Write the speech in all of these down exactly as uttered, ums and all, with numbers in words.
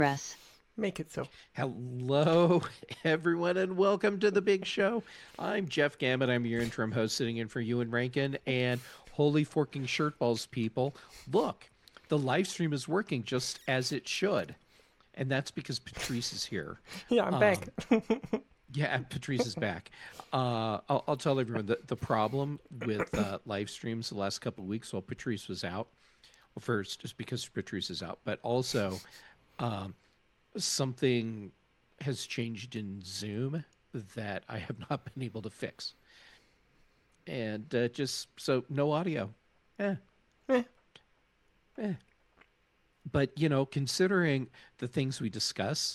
Press. Make it so. Hello, everyone, and welcome to the big show. I'm Jeff Gammett. I'm your interim host sitting in for Ewan Rankin. And holy forking shirtballs, people, look, the live stream is working just as it should. And that's because Patrice is here. Yeah, I'm um, back. Yeah, Patrice is back. Uh, I'll, I'll tell everyone that the problem with uh, live streams the last couple of weeks while Patrice was out, well, first, just because Patrice is out, but also um, something has changed in Zoom that I have not been able to fix. And uh, just, so no audio. Eh. Eh. Eh. But, you know, considering the things we discuss,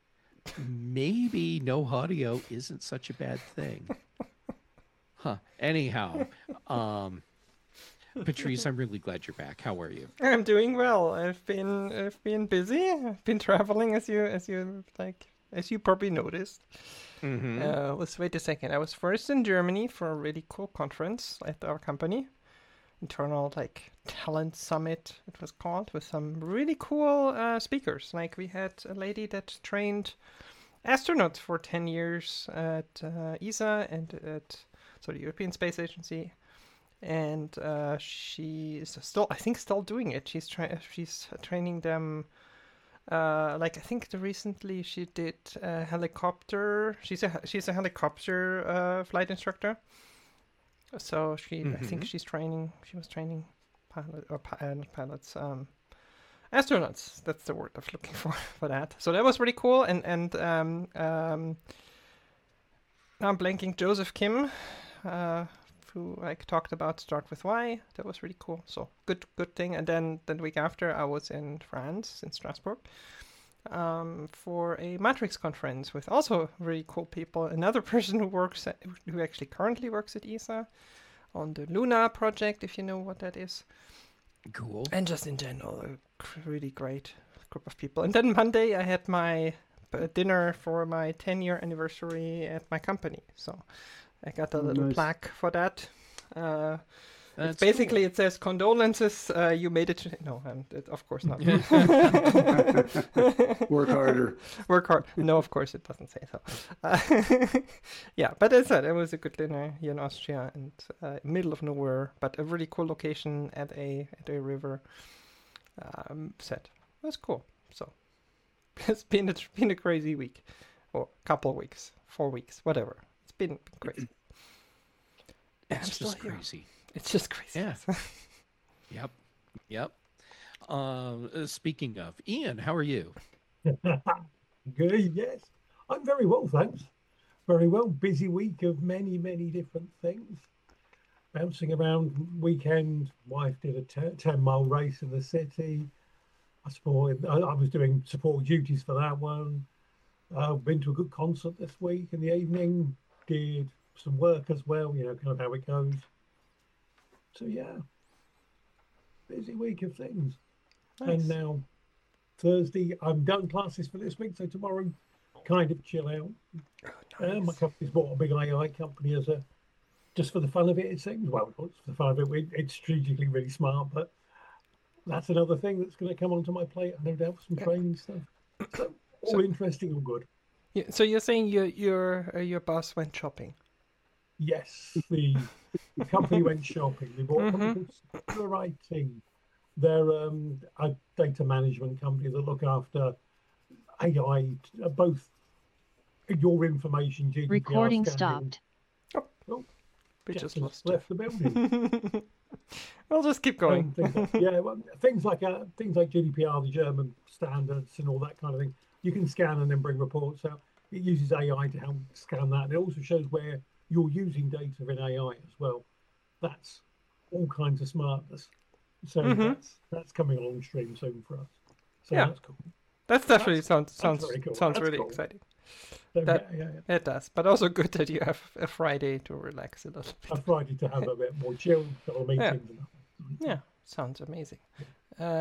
maybe no audio isn't such a bad thing. Huh. Anyhow, um, Patrice, I'm really glad you're back. How are you? I'm doing well. I've been I've been busy. I've been traveling, as you as you like as you probably noticed. Mm-hmm. Uh, let's wait a second. I was first in Germany for a really cool conference at our company, internal like talent summit. It was called, with some really cool uh, speakers. Like we had a lady that trained astronauts for ten years at uh, E S A and at so the European Space Agency. And uh, she's still, I think, still doing it. She's trying. She's training them. Uh, like I think the recently she did a helicopter. She's a she's a helicopter uh, flight instructor. So she, mm-hmm. I think she's training. She was training pilot or uh, not pilots, um, astronauts. That's the word I'm looking for for that. So that was really cool. And and um, um, now I'm blanking. Joseph Kim. Uh, who I talked about Start With Why. That was really cool. So good good thing. And then, then the week after, I was in France, in Strasbourg, um, for a Matrix conference with also really cool people. Another person who works at, who actually currently works at E S A on the Luna project, if you know what that is. Cool. And just in general, a really great group of people. And then Monday, I had my uh, dinner for my ten-year anniversary at my company. So I got a little nice. plaque for that. Uh, it's basically, cool. It says, condolences, uh, you made it. To... No, um, it, of course not. Work harder. Work hard. No, of course it doesn't say so. Uh, yeah, but as I said, it was a good dinner here in Austria, and uh, middle of nowhere, but a really cool location at a at a river. Um, set. That's cool. So it's been a, been a crazy week, or couple weeks, four weeks, whatever. Been, been crazy. It's just crazy. It's just crazy. Yeah. Yep. Yep. Uh, speaking of, Ian, how are you? Good. Yes, I'm very well, thanks. Very well. Busy week of many, many different things. Bouncing around weekend. Wife did a t- ten mile race in the city. I supported. I, I was doing support duties for that one. I've uh, been to a good concert this week in the evening. Did some work as well, you know, kind of how it goes. So yeah, busy week of things. Nice. And now Thursday, I'm done classes for this week, so tomorrow, kind of chill out. Oh, nice. uh, my company's bought a big A I company as a just for the fun of it. It seems well, for the fun of it, it's strategically really smart, but that's another thing that's going to come onto my plate. No doubt for some training stuff. So all so, interesting, all good. Yeah, so you're saying your your uh, your boss went shopping? Yes, the, the company went shopping. They bought mm-hmm. a company called Secure I T. They're um, a data management company that look after A I, uh, both your information, G D P R recording scanning. Stopped. Oh, oh we just, just lost left the building. I'll just keep going. Um, things like, yeah, well, things like uh, things like G D P R, the German standards, and all that kind of thing. You can scan and then bring reports out. It uses A I to help scan that. And it also shows where you're using data in A I as well. That's all kinds of smartness. So mm-hmm. that's that's coming along stream soon for us. So yeah. that's cool. That's definitely that's, sounds that's sounds cool. sounds that's really cool. exciting. So, that, yeah, yeah, yeah. It does, but also good that you have a Friday to relax a little bit. A Friday to have a bit more chill, little meetings. Yeah. And that. Yeah, sounds amazing. Um,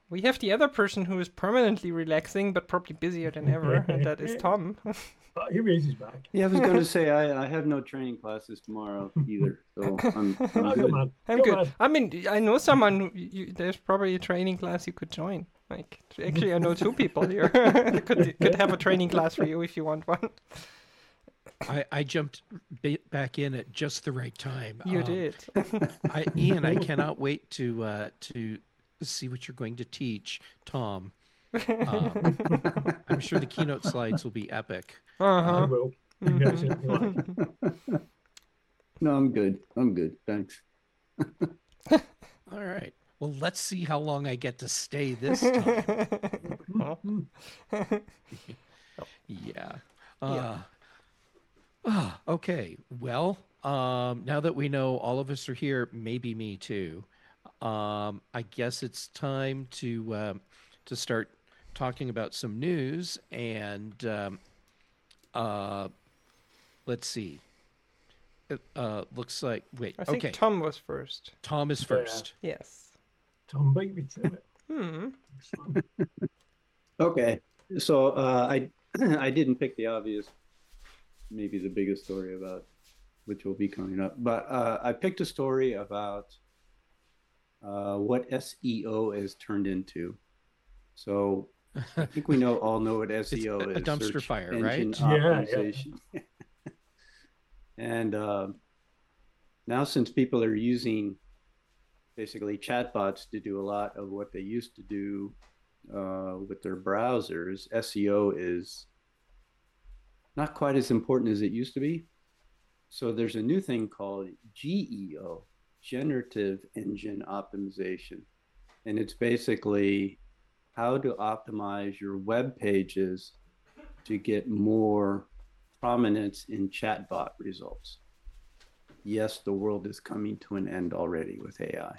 We have the other person who is permanently relaxing, but probably busier than ever, and that is Tom. Oh, here he is, he's back. Yeah, I was going to say I, I have no training classes tomorrow either, so I'm, I'm Oh, good. good man. I'm Good good. man. I mean, I know someone. Who, you, there's probably a training class you could join. Like, actually, I know two people here that could could have a training class for you if you want one. I, I jumped ba- back in at just the right time. You Um, did. I, Ian, I cannot wait to uh, to see what you're going to teach Tom. Um, I'm sure the keynote slides will be epic. I Uh-huh. will. You can go sit if you like. No, I'm good. I'm good. Thanks. All right. Well, let's see how long I get to stay this time. Yeah. Uh, ah, okay. Well, um, now that we know all of us are here, maybe me too. Um, I guess it's time to um, to start talking about some news and um, uh, let's see. It uh, looks like wait. I think Okay, Tom was first. Tom is Yeah. first. Yes. Tom beat me to it. Hmm. Okay. So uh, I I didn't pick the obvious, maybe the biggest story about which will be coming up, but uh, I picked a story about uh, what S E O has turned into. So I think we know all know what S E O It's a- a is. dumpster search fire, engine right? Yeah, yeah. optimization. And uh, now since people are using basically chatbots to do a lot of what they used to do uh, with their browsers, S E O is not quite as important as it used to be. So there's a new thing called G E O, Generative Engine Optimization. And it's basically how to optimize your web pages to get more prominence in chatbot results. Yes, the world is coming to an end already with A I.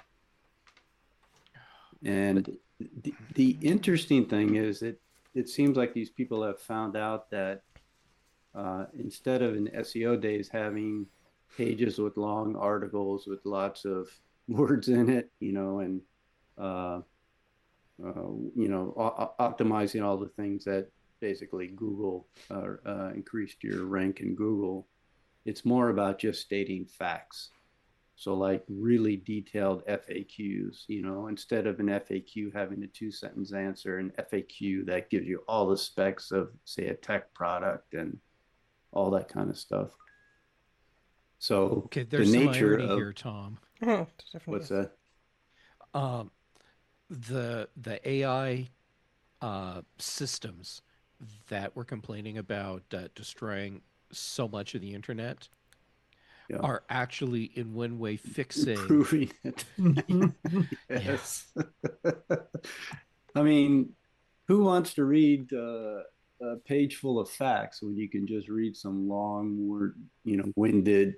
And the, the interesting thing is that it seems like these people have found out that uh, instead of in S E O days having pages with long articles with lots of words in it, you know, and uh, uh, you know, o- optimizing all the things that basically Google uh, uh, increased your rank in Google. It's more about just stating facts. So like really detailed F A Qs, you know, instead of an F A Q having a two sentence answer, an F A Q that gives you all the specs of, say, a tech product and all that kind of stuff. So Okay, there's the some nature irony of here, Tom. Definitely. what's that? Um, the the A I uh, systems that we're complaining about uh, destroying so much of the internet Yeah. are actually in one way fixing. Improving it. Yes. I mean, who wants to read uh, a page full of facts when you can just read some long word, you know, winded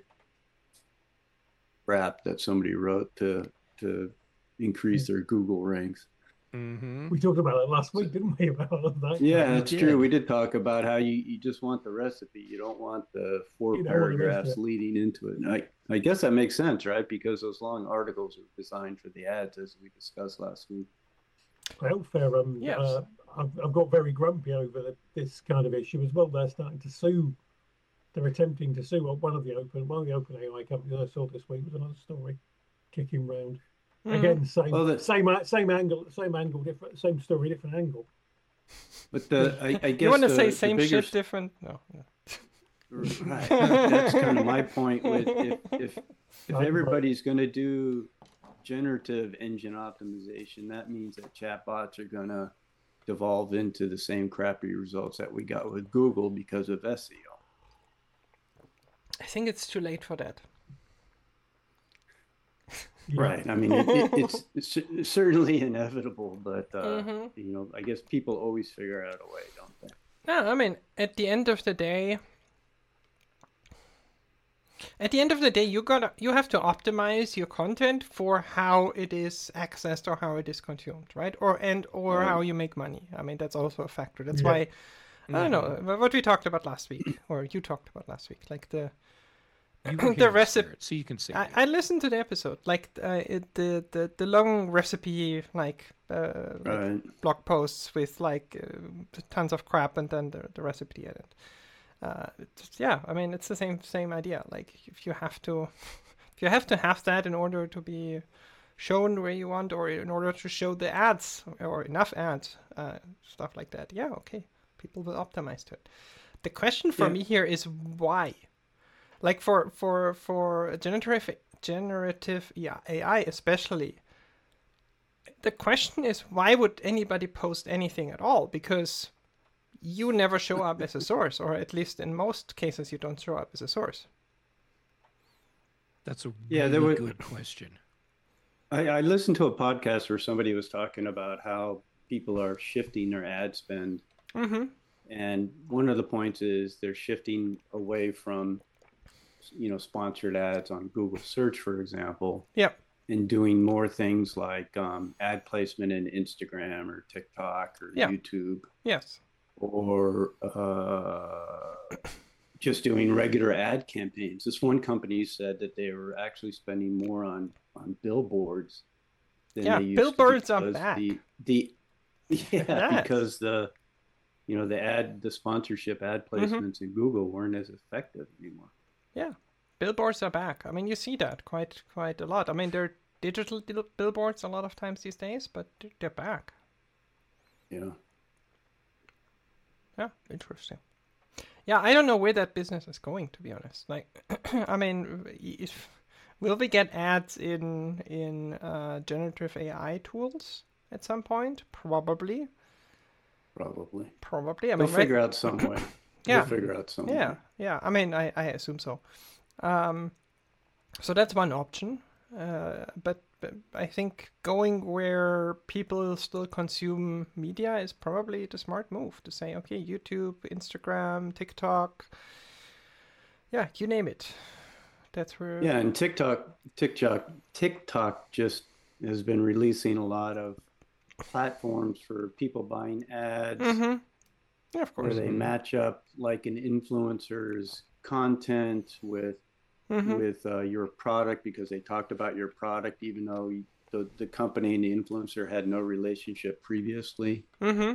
crap that somebody wrote to to increase their Google ranks? Mm-hmm. We talked about that last week, didn't we? About all of that. Yeah, We that's did. true. We did talk about how you, you just want the recipe. You don't want the four You don't want the rest of paragraphs it. leading into it. And I, I guess that makes sense, right? Because those long articles are designed for the ads, as we discussed last week. Well, fair. Um, Yes. uh, I've, I've got very grumpy over the, this kind of issue as well. They're starting to sue. They're attempting to sue. Well, one of the open, one of the open A I companies I saw this week was another story kicking round. Mm. Again, same, Well, the- same, a- same angle, same angle, different, same story, different angle. But the, I, I guess You want to the, say the same bigger shit, different? No. no. Right. That's kind of my point with if if, if Right, everybody's going to do generative engine optimization, that means that chatbots are going to devolve into the same crappy results that we got with Google because of S E O. I think it's too late for that. Yeah. Right. I mean, it, it, it's, it's cer- certainly inevitable, but uh, Mhm. you know, I guess people always figure out a way, don't they? No, I mean, at the end of the day, at the end of the day, you gotta you have to optimize your content for how it is accessed or how it is consumed, right? Or and or Right. how you make money. I mean, that's also a factor. That's Yeah. why I don't know wh- what we talked about last week, or you talked about last week, like the You were the here in recipe. spirit, so you can say I, it. I listened to the episode, like uh, it, the the the long recipe, like uh, like Right. blog posts with like uh, tons of crap, and then the the recipe in it. Uh, it's, yeah, I mean it's the same same idea. Like if you have to, if you have to have that in order to be shown where you want, or in order to show the ads or enough ads, uh, stuff like that. Yeah, okay, people will optimize to it. The question for Yeah. me here is why. Like for for for generative generative A I especially, the question is why would anybody post anything at all? Because you never show up as a source, or at least in most cases you don't show up as a source. That's a Yeah, really there were- good question. I, I listened to a podcast where somebody was talking about how people are shifting their ad spend. Mm-hmm. And one of the points is they're shifting away from, you know, sponsored ads on Google search, for example, Yep. and doing more things like um, ad placement in Instagram or TikTok or Yeah. YouTube, Yes. or uh, just doing regular ad campaigns. This one company said that they were actually spending more on, on billboards than Yeah, they used billboards to are because back. the, the yeah, Yes. because the you know the ad the sponsorship ad Mm-hmm. placements in Google weren't as effective anymore. Yeah, billboards are back. I mean, you see that quite quite a lot. I mean, they're digital bill- billboards a lot of times these days, but they're- they're back. Yeah. Yeah, interesting. Yeah, I don't know where that business is going, to be honest. Like, I mean, if will we get ads in in uh, generative A I tools at some point? Probably, Probably. probably. I They'll mean, figure right- out some way. Yeah. They'll figure out some way. Yeah, yeah. I mean, I, I assume so. Um, so that's one option. Uh, but, but I think going where people still consume media is probably the smart move to say, okay, YouTube, Instagram, TikTok, yeah, you name it. That's where. Yeah, and TikTok, TikTok, TikTok just has been releasing a lot of platforms for people buying ads, Mm-hmm. Yeah, of where course. they match up like an influencer's content with Mm-hmm. with uh, your product because they talked about your product, even though you, the the company and the influencer had no relationship previously. Mm-hmm.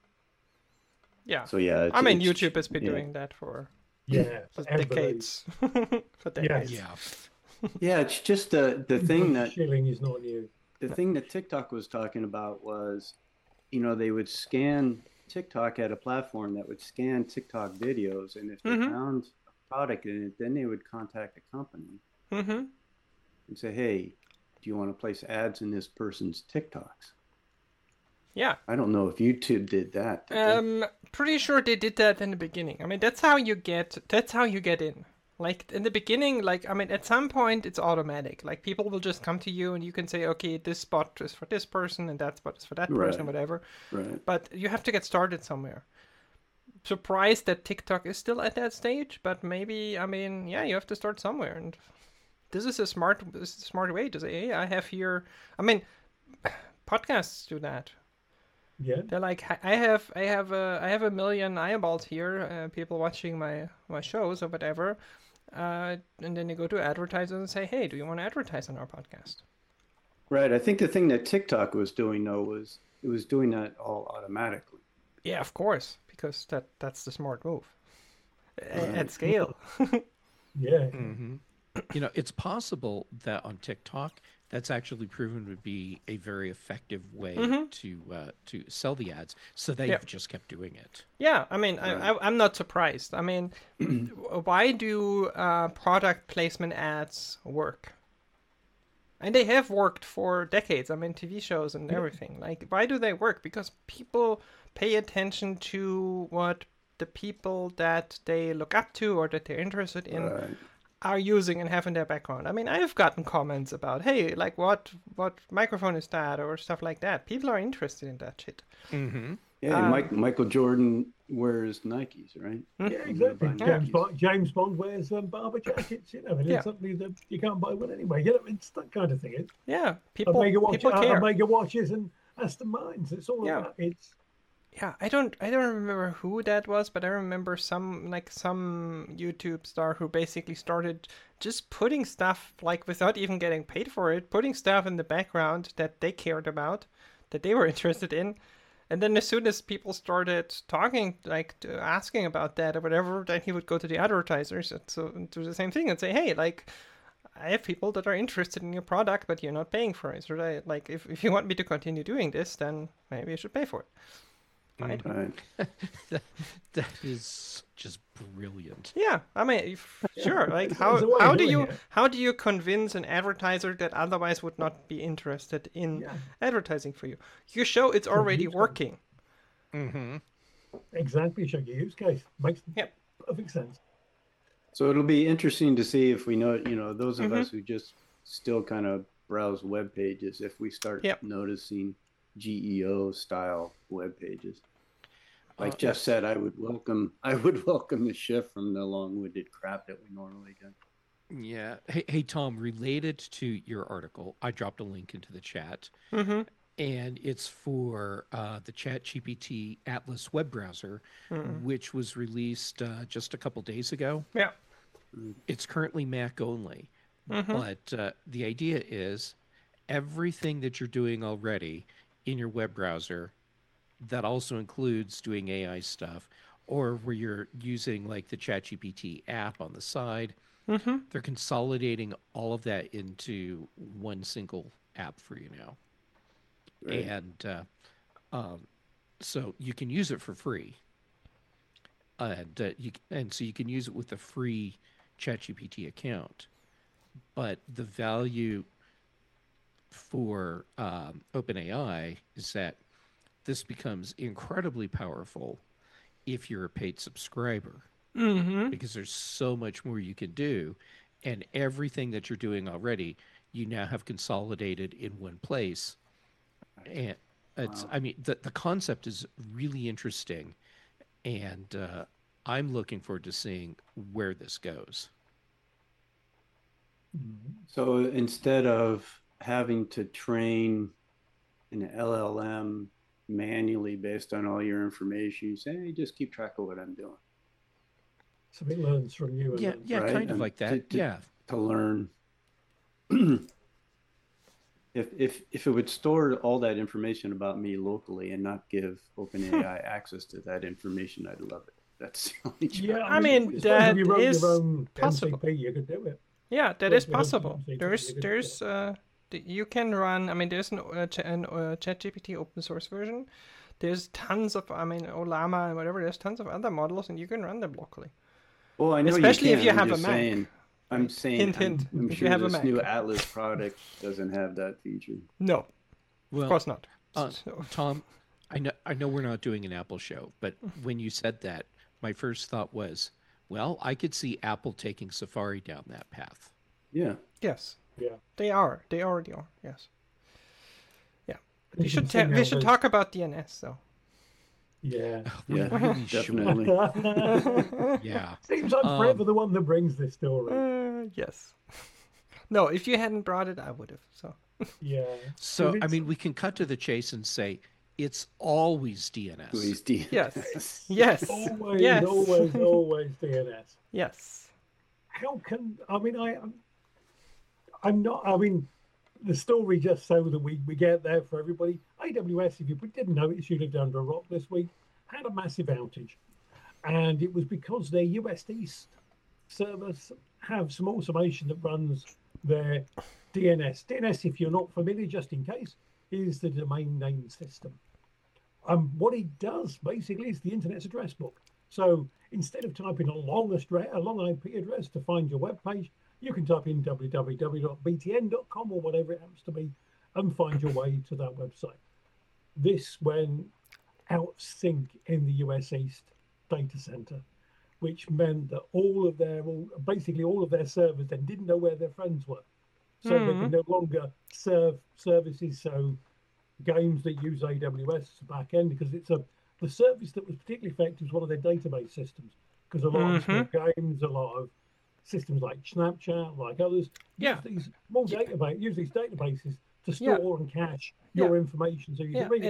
Yeah. So yeah, it's, I mean, it's- YouTube has been yeah. doing that for, Yeah, for forever. decades. for decades. Yeah. Yeah, it's just the the thing that shilling is not new. the thing that TikTok was talking about was, you know, they would scan TikTok at a platform that would scan TikTok videos, and if they Mhm. found a product in it, then they would contact the company Mm-hmm. and say, "Hey, do you want to place ads in this person's TikToks?" Yeah. I don't know if YouTube did that. did they? Um, pretty sure they did that in the beginning. I mean, that's how you get. That's how you get in. Like in the beginning, like I mean, at some point it's automatic. Like people will just come to you and you can say, okay, this spot is for this person and that spot is for that person, Right. whatever. Right. But you have to get started somewhere. Surprised that TikTok is still at that stage, but maybe I mean, yeah, you have to start somewhere. And this is a smart, this is a smart way to say, hey, I have here. I mean, podcasts do that. Yeah. They're like, "Hi- I have, I have a, I have a million eyeballs here, uh, people watching my my shows or whatever, uh, and then you go to advertisers and say, hey, do you want to advertise on our podcast? Right. I think the thing that TikTok was doing though was it was doing that all automatically. Yeah, of course, because that that's the smart move A- Right. at scale. Yeah. hmm You know, it's possible that on TikTok, that's actually proven to be a very effective way Mhm. to uh, to sell the ads. So they've Yeah. just kept doing it. Yeah, I mean, Right. I, I, I'm not surprised. I mean, why do uh, product placement ads work? And they have worked for decades. I mean, T V shows and everything. Like, why do they work? Because people pay attention to what the people that they look up to or that they're interested in Right. are using and have in their background. I mean, I've gotten comments about, hey, like what what microphone is that or stuff like that. People are interested in that shit. Mm-hmm. Yeah, Um, Mike, Michael Jordan wears Nikes, right? Yeah, He's exactly. buying James Nikes. Bond, James Bond wears um, barber jackets, you know, and Yeah. it's something that you can't buy one anyway. You know, it's that kind of thing. It's Yeah, a people mega watch, people a, care. a mega watches and Aston Martins. It's all Yeah. about it's Yeah, I don't I don't remember who that was, but I remember some like some YouTube star who basically started just putting stuff like without even getting paid for it, putting stuff in the background that they cared about, that they were interested in. And then as soon as people started talking, like to asking about that or whatever, then he would go to the advertisers and so and do the same thing and say, hey, like I have people that are interested in your product, but you're not paying for it. So I, like if, if you want me to continue doing this, then maybe you should pay for it. Right. Right. that, that is just brilliant. Yeah, I mean, if, sure. Like It's- how it's a way of how do doing you it. how do you convince an advertiser that otherwise would not be interested in Yeah. advertising for you? You show it's already use case. working. Mm-hmm. Exactly, show your use case. Makes Yep. perfect sense. So it'll be interesting to see if we know, you know, those of Mhm. us who just still kind of browse web pages, if we start Yep. noticing G E O style web pages. Like Uh, Jeff said, I would welcome, I would welcome the shift from the long-winded crap that we normally get. Yeah. Hey, hey, Tom, related to your article, I dropped a link into the chat, Mm-hmm. and it's for uh, the ChatGPT Atlas web browser, Mm-hmm. which was released uh, just a couple days ago. Yeah. It's currently Mac only, Mm-hmm. but uh, the idea is everything that you're doing already in your web browser, that also includes doing A I stuff, or where you're using like the ChatGPT app on the side, Mm-hmm. they're consolidating all of that into one single app for you now. Right. And uh, um, so you can use it for free. And uh, you and so you can use it with a free ChatGPT account. But the value for um, OpenAI is that this becomes incredibly powerful if you're a paid subscriber, Mm-hmm. because there's so much more you can do, and everything that you're doing already, you now have consolidated in one place. And it's, Wow. I mean, the, the concept is really interesting, and uh, I'm looking forward to seeing where this goes. So instead of having to train an L L M manually based on all your information, you say, hey, just keep track of what I'm doing. So it learns from you. And Yeah, then- yeah, right? kind of And like that. to- to- yeah. To learn. if if if it would store all that information about me locally and not give OpenAI access to that information, I'd love it. That's the only Yeah, I mean, suppose that if you wrote is your own possible. M C P, you could do it. Yeah, that Well, is we don't possible. use it, There's we could- there's uh th- you can run. I mean, there's an uh, ch- an uh, ChatGPT open source version. There's tons of. I mean, Olama and whatever. There's tons of other models, and you can run them locally. Well, I know Especially you if can. you I'm have a just Mac. saying, I'm saying, Hint, I'm, hint, I'm if you sure have a this new Mac. Atlas product doesn't have that feature. No, Well, of course not. Uh, So- Tom, I know I know we're not doing an Apple show, but when you said that, my first thought was, well, I could see Apple taking Safari down that path. Yeah. yes, Yeah. they are. They already are. Yes. Yeah. We You should can ta- see we now should there's- talk about D N S though. Yeah. We Yeah, really should. definitely. Yeah. Seems I'm Um, forever the one that brings this story. Uh, yes. No, if you hadn't brought it, I would have. So. Yeah. So, But I it's- mean, we can cut to the chase and say it's always D N S. Please, D- Yes. Yes. Always, yes. always, always D N S. Yes. How can I mean I I'm, I'm not I mean the story just so that we, we get there for everybody. A W S, if you didn't notice, you lived under a rock this week, had a massive outage. And it was because their U S East servers have some automation that runs their D N S. D N S, if you're not familiar, just in case, is the domain name system. Um, what it does basically is the internet's address book. So instead of typing a long address, a long I P address to find your web page, you can type in w w w dot b t n dot com or whatever it happens to be and find your way to that website. This went out of sync in the U S East data center, which meant that all of their, all, basically all of their servers then didn't know where their friends were. So they Mhm. can no longer serve services. So games that use A W S as a back end, because it's a the service that was particularly effective was one of their database systems, because a lot of small games, a lot of systems like Snapchat, like others, Yeah. use these small database use these databases to Yeah. store and cache your Yeah. information so you Yeah. can read it. It,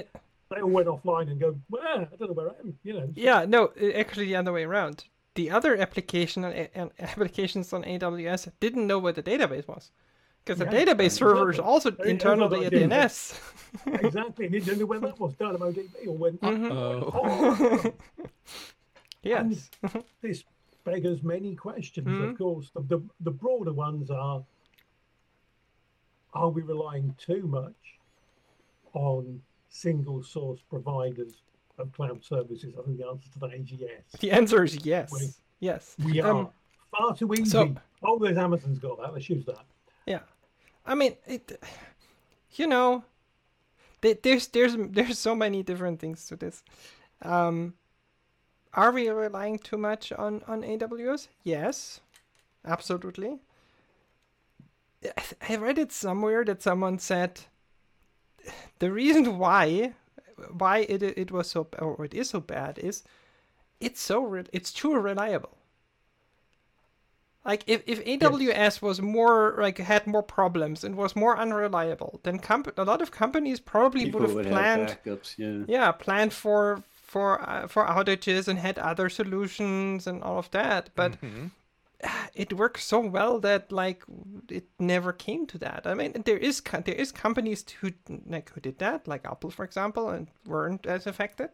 they all went offline and go, well, I don't know where I am, you know. Yeah, no, i- actually the other way around. The other application on, A- and applications on A W S didn't know what the database was. Because the Yeah, database server is exactly. also Hey, internally a everybody D N did. S. Exactly, and you didn't know where that was, DynamoDB, or when. Mhm. Oh. Oh, Yes. this beggars many questions, Mhm. of course. The, the, the broader ones are, are we relying too much on single source providers of cloud services? I think the answer to that is yes. The answer is yes. Wait. Yes. We Um, are far too easy. so- oh, there's Amazon's got that. Let's use that. Yeah, I mean, it. You know, th- there's there's there's so many different things to this. Um, are we relying too much on on A W S? Yes, absolutely. I- I read it somewhere that someone said the reason why why it it was so or it is so bad is it's so re- it's too reliable. Like if, if A W S was more like had more problems and was more unreliable, then comp- a lot of companies probably People would have would planned, have backups, yeah. yeah, planned for for uh, for outages and had other solutions and all of that. But Mhm. it works so well that like it never came to that. I mean, there is co- there is companies who like who did that, like Apple, for example, and weren't as affected.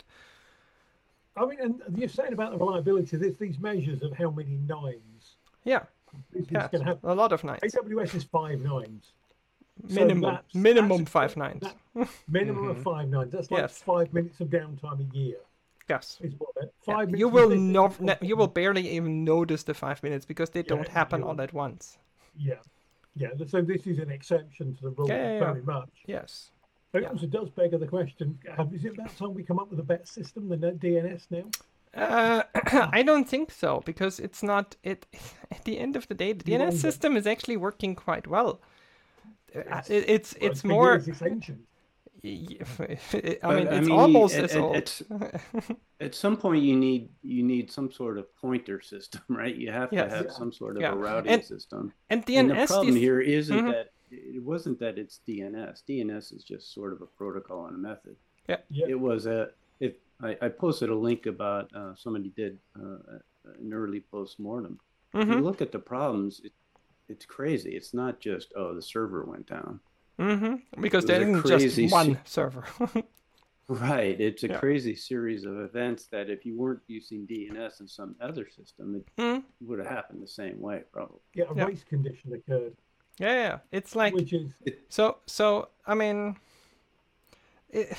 I mean, and you're saying about the reliability, there's these measures of how many nines Yeah, this is yeah, going to have. a lot of nines, A W S is five nines. So minimum, that's- minimum that's- five nines. that- minimum of Mhm. five nines. That's like Yes. five minutes of downtime a year. Yes. Is what that- Yeah, five minutes. you is will literally no, four ne- you will seconds. barely even notice the five minutes because they don't Yeah, happen you all will. at once. Yeah, yeah. So this is an exception to the rule, Yeah, yeah, very much. Yes. But Yeah. it also does beg the question: have, is it about time we come up with a better system than D N S now? Uh, I don't think so because it's not it. At the end of the day, the D N S wonder. system is actually working quite well. Uh, Yes. it, it's Well, it's been more. years, it's ancient. I mean, But, it's mean, almost at, as at- old. at- at some point, you need you need some sort of pointer system, right? You have Yes. to have Yeah. some sort of Yeah. a routing And system. and And D N S the problem these- here isn't Mhm. that it wasn't that it's D N S. D N S is just sort of a protocol and a method. Yeah. It was a if I, I posted a link about uh, somebody did uh, an early postmortem. If you Mhm, look at the problems, it, it's crazy. It's not just oh the server went down. mhm, because It there was a isn't just crazy one se- server. Right. It's a Yeah. crazy series of events that if you weren't using D N S and some other system, it Mm, would have happened the same way, probably. Yeah, a Yeah. race condition occurred, yeah, yeah, it's like which is so. So I mean, it,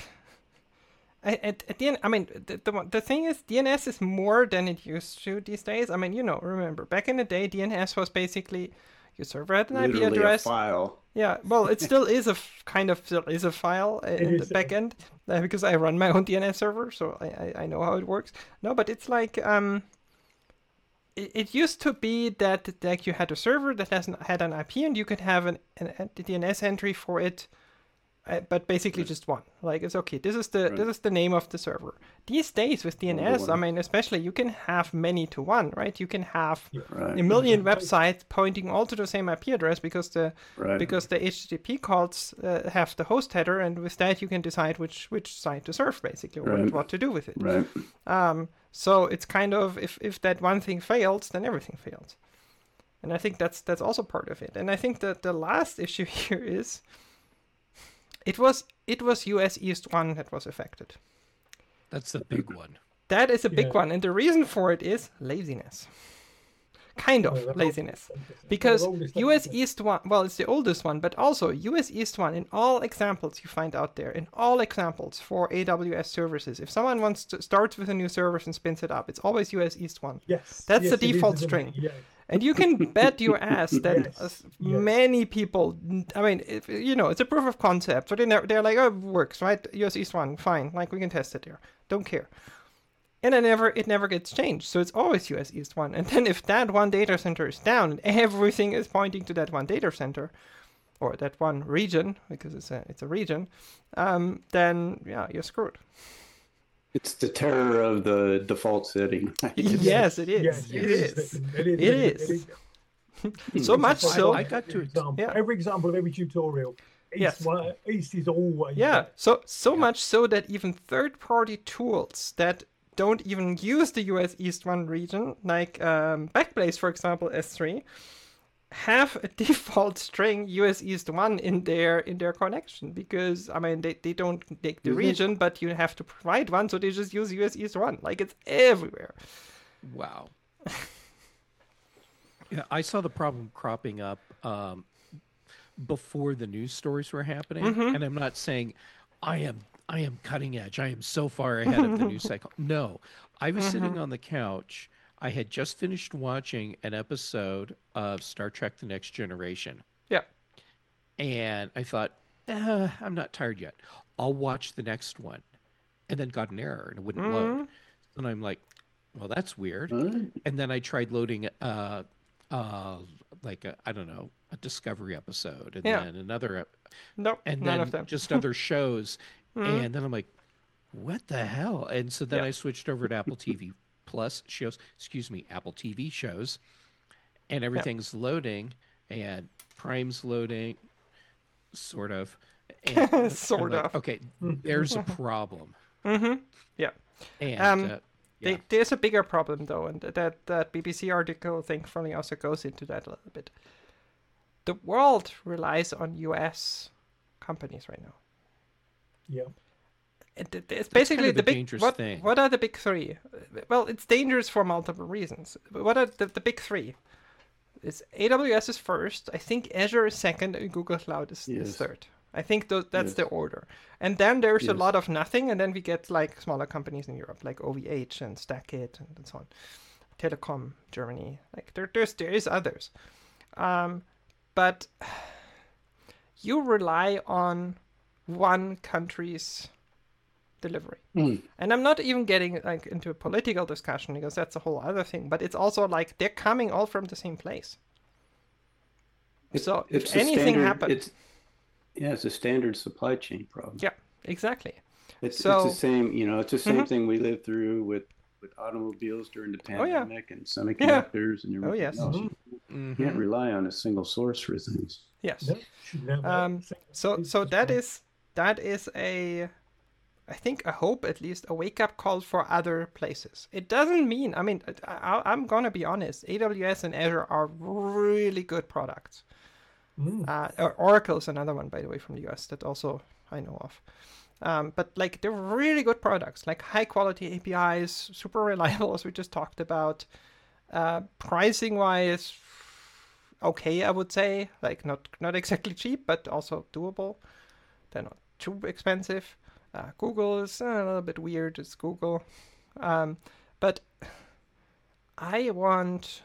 I- at, at the end, I mean, the, the one- the thing is, D N S is more than it used to these days. I mean, you know, remember back in the day, D N S was basically your server had an I P Literally address. a file. Yeah, well, it still is a f- kind of still is a file uh, in the is, uh, back end uh, because I run my own D N S server, so I, I, I know how it works. No, but it's like um, it, it used to be that like you had a server that has an, had an I P and you could have an, an, a D N S entry for it, uh, but basically just one. Like it's okay. This is the Right. this is the name of the server. These days with D N Well, the S, I one. mean, especially you can have many to one, right? You can have Right. a million Right. websites pointing all to the same I P address because the Right. because the H T T P calls uh, have the host header, and with that you can decide which which site to serve, basically, or what, Right. what to do with it. Right. Um, so it's kind of if if that one thing fails, then everything fails, and I think that's that's also part of it. And I think that the last issue here is it was it was U S East one that was affected. That's the big one. That is a big Yeah. one, and the reason for it is laziness. Kind Well, of they're laziness. oldest, aren't they? Because They're oldest, U S aren't they? East one, well, it's the oldest one, but also U S East one in all examples you find out there, in all examples for A W S services. If someone wants to start with a new service and spins it up, it's always U S East one. Yes, That's yes, the it is, default isn't it? string. Yeah. And you can bet your ass that Yes, uh, yes. many people, I mean, if, you know, it's a proof of concept. So they never, they're like, oh, it works, right? U S East one, fine. Like, we can test it here. Don't care. And it never, it never gets changed. So it's always U S East one. And then if that one data center is down and everything is pointing to that one data center, or that one region, because it's a, it's a region, um, then, yeah, you're screwed. It's the terror of the default setting. right? Yes, it is. Yes, it is. It is. It It is. is. So much I- so. I got to- Example. Yeah. Every example of every tutorial East, Yes. one, East is always Yeah, there. so so Yeah. much so that even third-party tools that don't even use the U S East one region, like um, Backblaze, for example, S three, have a default string U S East one in their in their connection because I mean they, they don't take the Do they? region, but you have to provide one, so they just use U S East one. Like it's everywhere. Wow. Yeah, I saw the problem cropping up um, before the news stories were happening, and I'm not saying I am I am cutting edge. I am so far ahead of the news cycle. No, I was sitting on the couch. I had just finished watching an episode of Star Trek: The Next Generation, Yeah. and I thought, uh, I'm not tired yet. I'll watch the next one, and then got an error and it wouldn't load. And I'm like, well, that's weird. Huh? And then I tried loading, uh, uh, like a, I don't know, a Discovery episode, and Yeah. then another, ep- Nope, and none then of them. just other shows, and then I'm like, what the hell? And so then Yeah. I switched over to Apple T V Plus shows, excuse me, Apple T V shows, and everything's loading, and Prime's loading, sort of. And I'm Sort like, of. Okay, there's a problem. Yeah. And Um, uh, They, yeah. there's a bigger problem though, and that that B B C article thankfully also goes into that a little bit. The world relies on U S companies right now. Yeah. It, it- it's kind basically of the a big. dangerous What, thing. what are the big three? Well, it's dangerous for multiple reasons. What are the, the big three? It's A W S is first. I think Azure is second, and Google Cloud is, is Yes. third. I think tho- that's Yes. the order. And then there's a Yes. lot of nothing, and then we get like smaller companies in Europe, like O V H and Stackit and, and so on. Telekom Germany, like there, there's there is others, um, but you rely on one country's delivery. Mm. And I'm not even getting like into a political discussion because that's a whole other thing. But it's also like they're coming all from the same place. It- So if it's a anything standard- happened- it's yeah, it's a standard supply chain problem. Yeah, exactly. It's So- it's the same, you know, it's the same Mhm. thing we lived through with with automobiles during the Oh, yeah. pandemic and semiconductors and everything Oh, yes. else. Mhm. You can't Mhm. rely on a single source for things. Yes. No, shouldn't have that. Um, Second So is so just that one. is that is a, I think I hope at least a wake up call for other places. It doesn't mean I mean I, I, I'm gonna be honest. A W S and Azure are really good products. Mm. Uh, or- Oracle is another one, by the way, from the U S that also I know of. Um, but like they're really good products, like high quality A P Is, super reliable, as we just talked about. Uh, pricing wise, okay, I would say, like not not exactly cheap, but also doable. They're not too expensive. Uh, Google is uh, a little bit weird. It's Google, um, but I want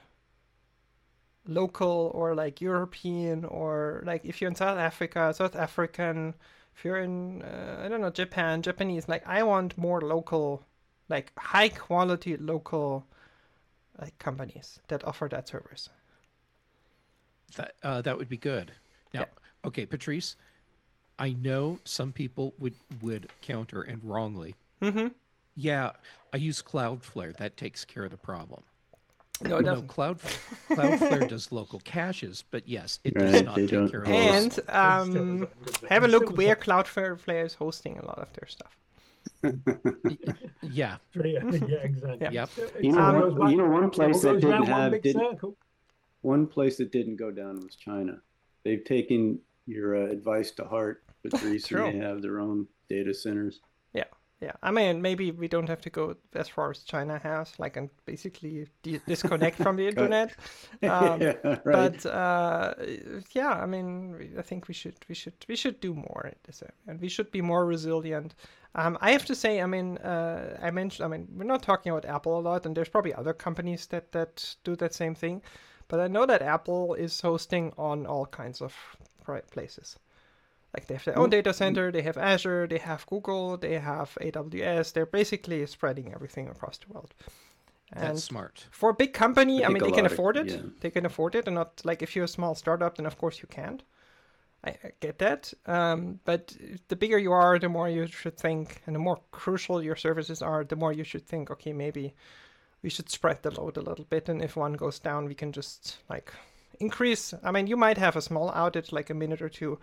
local or like European or like if you're in South Africa, South African, if you're in uh, I don't know Japan, Japanese. Like I want more local, like high quality local, like companies that offer that service. That uh, that would be good. Now, Yeah. okay, Patrice, I know some people would would counter and wrongly. Mm-hmm. Yeah, I use Cloudflare. That takes care of the problem. No, it No, doesn't. Cloud Cloudflare does local caches, but yes, it does Right, not they take don't- care of And those. um, have a look where Cloudflare is hosting a lot of their stuff. Yeah, Yeah, yeah, exactly. Yeah. Yep. You know, Um, one, you know, one place that goes didn't round one have big didn't, circle. one place that didn't go down was China. They've taken your uh, advice to heart, Patrice, True. and they have their own data centers. Yeah, yeah. I mean, maybe we don't have to go as far as China has, like, and basically di- disconnect from the internet. Um, yeah, right. But uh, yeah, I mean, we- I think we should, we should, we should do more in this area, and we should be more resilient. Um, I have to say, I mean, uh, I mentioned, I mean, we're not talking about Apple a lot, and there's probably other companies that that do that same thing. But I know that Apple is hosting on all kinds of pri- places. Like they have their own data center, they have Azure, they have Google, they have A W S. They're basically spreading everything across the world. And that's smart. for a big company, I I, mean, think a they can lot of- afford it. yeah. They can afford it, and not like if you're a small startup, then of course you can't. I, I get that. Um, but the bigger you are, the more you should think, and the more crucial your services are, the more you should think, okay, maybe we should spread the load a little bit, and if one goes down, we can just like increase. I mean, you might have a small outage, like a minute or two,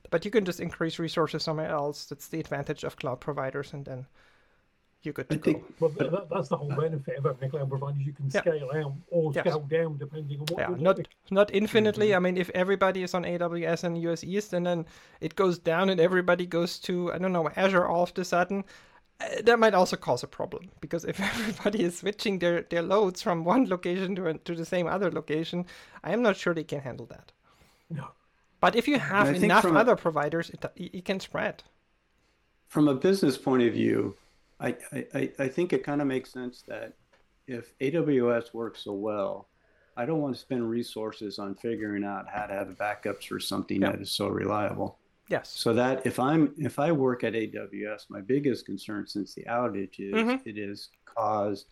But you can just increase resources somewhere else. That's the advantage of cloud providers, and then you're good to I go. think Well, that, that's the whole benefit of having a cloud provider. You can Yeah. scale out or Yes. scale down depending on what Yeah, you're not doing. not infinitely. I mean, if everybody is on A W S and U S East, and then it goes down, and everybody goes to I don't know Azure all of a sudden, uh, that might also cause a problem, because if everybody is switching their, their loads from one location to a, to the same other location, I am not sure they can handle that. No. But if you have I think enough from a- other providers, it it can spread. from a business point of view, I, I, I think it kind of makes sense that if A W S works so well, I don't want to spend resources on figuring out how to have backups for something Yeah. that is so reliable. Yes. So that if I'm if I work at A W S, my biggest concern since the outage is Mhm. it has caused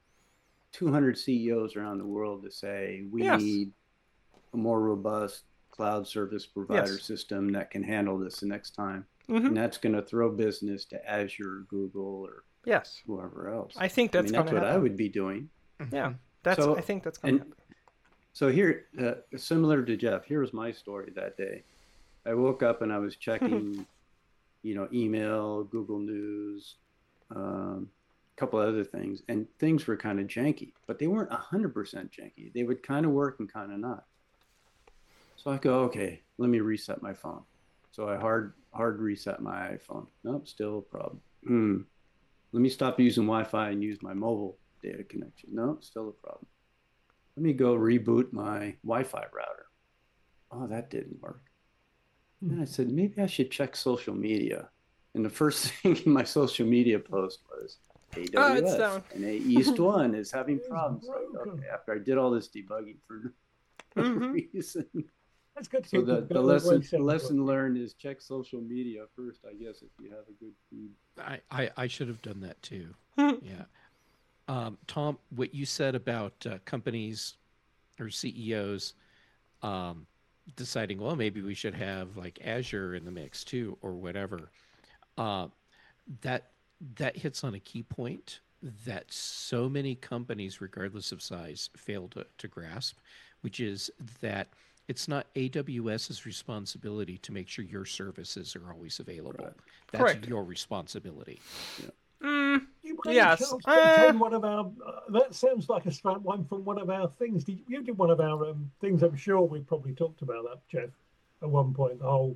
two hundred C E Os around the world to say we Yes. need a more robust cloud service provider Yes. system that can handle this the next time. hmm And that's going to throw business to Azure, Google, or Yes. whoever else. I think I that's mean, going that's to what happen. I would be doing. Yeah. That's. So- I think that's going to And happen. so here, uh, similar to Jeff, here was my story that day. I woke up and I was checking, you know, email, Google News, um, a couple other things, and things were kind of janky, but they weren't one hundred percent janky. They would kind of work and kind of not. So I go, okay, let me reset my phone. So I hard hard reset my iPhone. Nope, still a problem. Hmm. Let me stop using Wi-Fi and use my mobile data connection. Nope, still a problem. Let me go reboot my Wi-Fi router. Oh, that didn't work. And I said, maybe I should check social media. And the first thing in my social media post was A W S Oh, it's down. and A East One is having It's problems. broken. Okay, after I did all this debugging for no Mhm. reason. That's good to So hear. the, Good- the good lesson way to the lesson learned is check social media first, I guess, if you have a good feed. I, I, I should have done that too. Hmm. Yeah. Um, Tom, what you said about uh, companies or C E Os um, deciding, well, maybe we should have like Azure in the mix too, or whatever. Uh, that that hits on a key point that so many companies, regardless of size, fail to, to grasp, which is that it's not AWS's responsibility to make sure your services are always available. Right. That's Correct. your responsibility. Mm, You might Yes, have uh, taken one of our. Uh, that sounds like a straight one from one of our things. Did, you did one of our um, things. I'm sure we probably talked about that, Jeff, at one point. The whole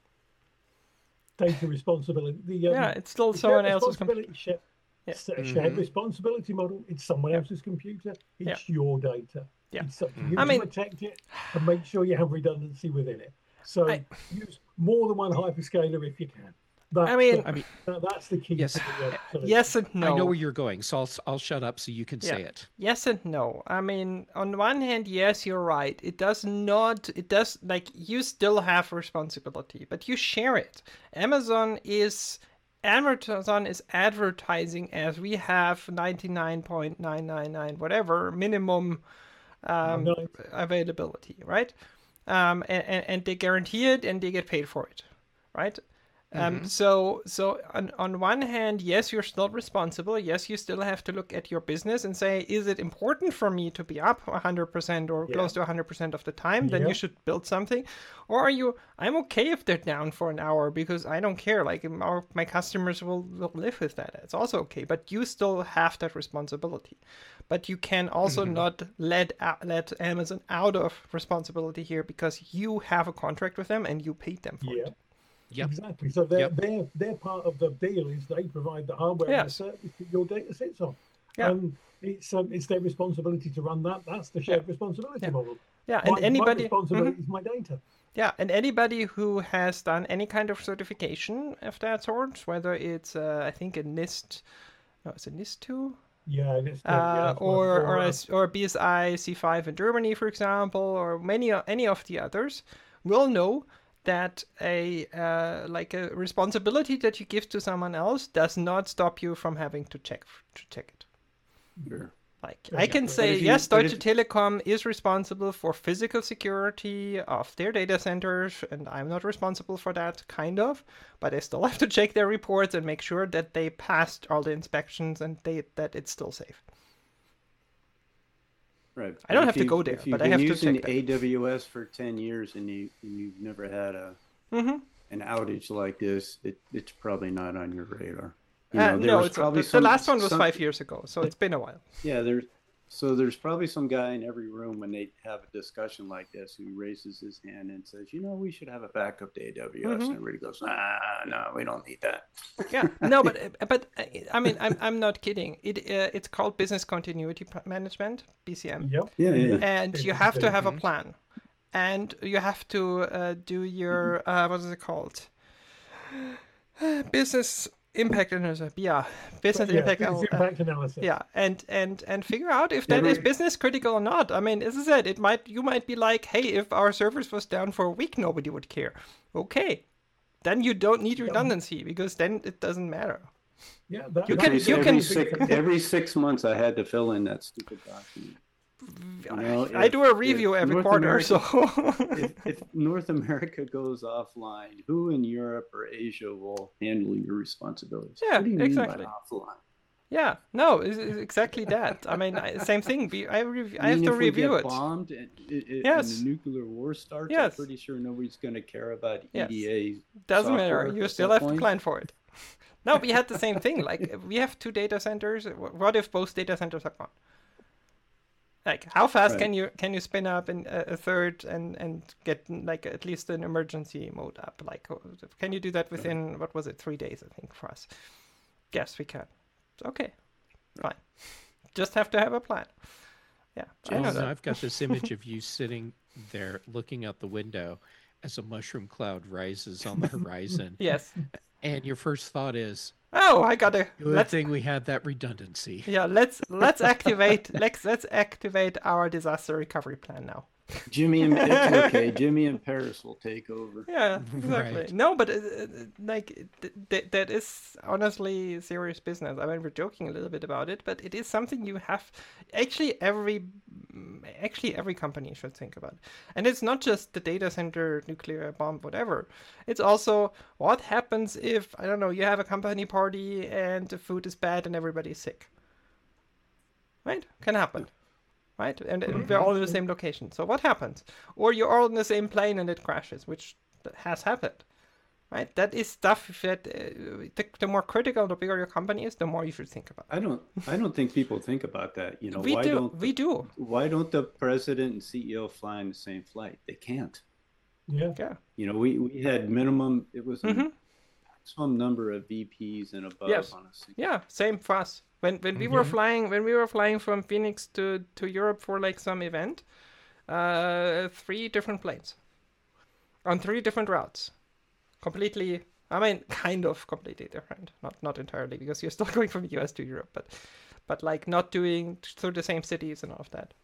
data responsibility. The, um, yeah, it's still the someone shared else's computer. responsibility. Share, Yeah. s- a shared Mhm. responsibility model. It's someone Yeah. else's computer. Yeah. It's your data. Yeah. It's up to you I to mean- protect it and make sure you have redundancy within it. So I- use more than one hyperscaler if you can. That's I mean- the, I mean, that- that's the key. Yes. To the, uh, solution. Yes and no. I know where you're going, so I'll, I'll shut up so you can say Yeah. it. Yes and no. I mean, on one hand, yes, you're right. It does not, it does, like, you still have responsibility, but you share it. Amazon is, Amazon is advertising as we have ninety-nine point nine nine nine, whatever, minimum um, Nice. availability, right? Um, and, and, and they guarantee it and they get paid for it, right? Um, so, so on, on one hand, yes, you're still responsible. Yes, you still have to look at your business and say, is it important for me to be up one hundred percent or Yeah. close to one hundred percent of the time? Then Yeah. you should build something. Or are you, I'm okay if they're down for an hour because I don't care. Like our, my customers will, will live with that. It's also okay. But you still have that responsibility. But you can also not let a- let Amazon out of responsibility here because you have a contract with them and you paid them for Yeah. it. Yep. Exactly. So their Yep. their their part of the deal is they provide the hardware and the Yes. service that your data sits on. Yeah. And it's um, it's their responsibility to run that. That's the shared responsibility Yeah. model. Yeah, My, and anybody. my responsibility Mhm. is my data. Yeah, and anybody who has done any kind of certification of that sort, whether it's uh, I think a NIST, no, it's a NIST two, Yeah. And it's, uh, yeah, that's one. or or uh, a s or B S I C five in Germany, for example, or many o- any of the others, will know that a uh, like a responsibility that you give to someone else does not stop you from having to check to check it. Sure. Like Yeah, I can but say, if you- yes, but Deutsche if- Telekom is responsible for physical security of their data centers, and I'm not responsible for that, kind of. But I still have to check their reports and make sure that they passed all the inspections and they that it's still safe. Right. I don't If have to you've- go there, if you've but I been have to using check that. A W S for ten years and you and you've never had a Mm-hmm. an outage like this, it, it's probably not on your radar. You Uh, know, there no, was it's, probably the, the some- last one was some- five years ago, so it's been a while. Yeah, there's so there's probably some guy in every room when they have a discussion like this who raises his hand and says, you know, we should have a backup to A W S. Mhm. And everybody goes, nah, no, we don't need that. Yeah, no, but but uh, I mean, I'm I'm not kidding. It uh, it's called business continuity P- management, B C M, Yep. Yeah, yeah. and you have to have a plan, and you have to uh, do your uh, what is it called? Business impact analysis. Yeah, business yeah, impact. business al- uh, impact analysis. yeah, and and and figure out if that is Every- business critical or not. I mean, as I said, it might you might be like, hey, if our servers was down for a week, nobody would care. Okay, then you don't need redundancy because then it doesn't matter. Yeah, that, You that can- every, is you a every, can- big six, thing. every six months, I had to fill in that stupid document. You know, I if- do a if review every North quarter, America- so if, if North America goes offline, who in Europe or Asia will handle your responsibilities? Yeah, what do you exactly. mean by offline? yeah, no, it's, it's exactly that. I mean, I, same thing. We, I rev- I have mean, to if we review get it. bombed and, and, Yes. and the nuclear war starts, Yes. I'm pretty sure nobody's going to care about Yes. E D A. Doesn't matter. software You at still that have to point. plan for it. No, we had the same thing. Like, we have two data centers. Wh- What if both data centers are gone? Like, how fast Right. can you can you spin up in a, a third and and get like at least an emergency mode up? Like, uh, can you do that within what was it, three days? I think for us. Yes, we can. Okay, fine. Just have to have a plan. Yeah, I know Jason, that. I've got this image of you sitting there looking out the window as a mushroom cloud rises on the horizon, Yes. and your first thought is, Oh, I gotta. "Good Let's thing we had that redundancy." yeah. Let's let's activate. let's let's activate our disaster recovery plan now. Jimmy and it's okay. Jimmy and Paris will take over. Yeah, exactly. Right. No, but uh, uh, like th- th- that is honestly serious business. I mean, we're joking a little bit about it, but it is something you have. Actually, every actually every company should think about. And it's not just the data center, nuclear bomb, whatever. It's also what happens if I don't know. You have a company party and the food is bad and everybody's sick. Right? Can happen. Right? And, and we're all in the same location. So what happens? Or you're all in the same plane and it crashes, which th- has happened. Right? That is stuff that uh, the, the more critical, the bigger your company is, the more you should think about. I don't. I don't think people think about that. You know, we why do. don't We the, do. why don't the president and C E O fly in the same flight? They can't. Yeah. Yeah. You know, we, we had minimum. It was a Mhm. maximum number of V Ps and above Yes. on a single. Yeah. Same for us. When when we were Mhm. flying when we were flying from Phoenix to to Europe for like some event, uh, three different planes on three different routes, completely. I mean, kind of completely different. Not not entirely because you're still going from U S to Europe, but but like not doing through the same cities and all of that.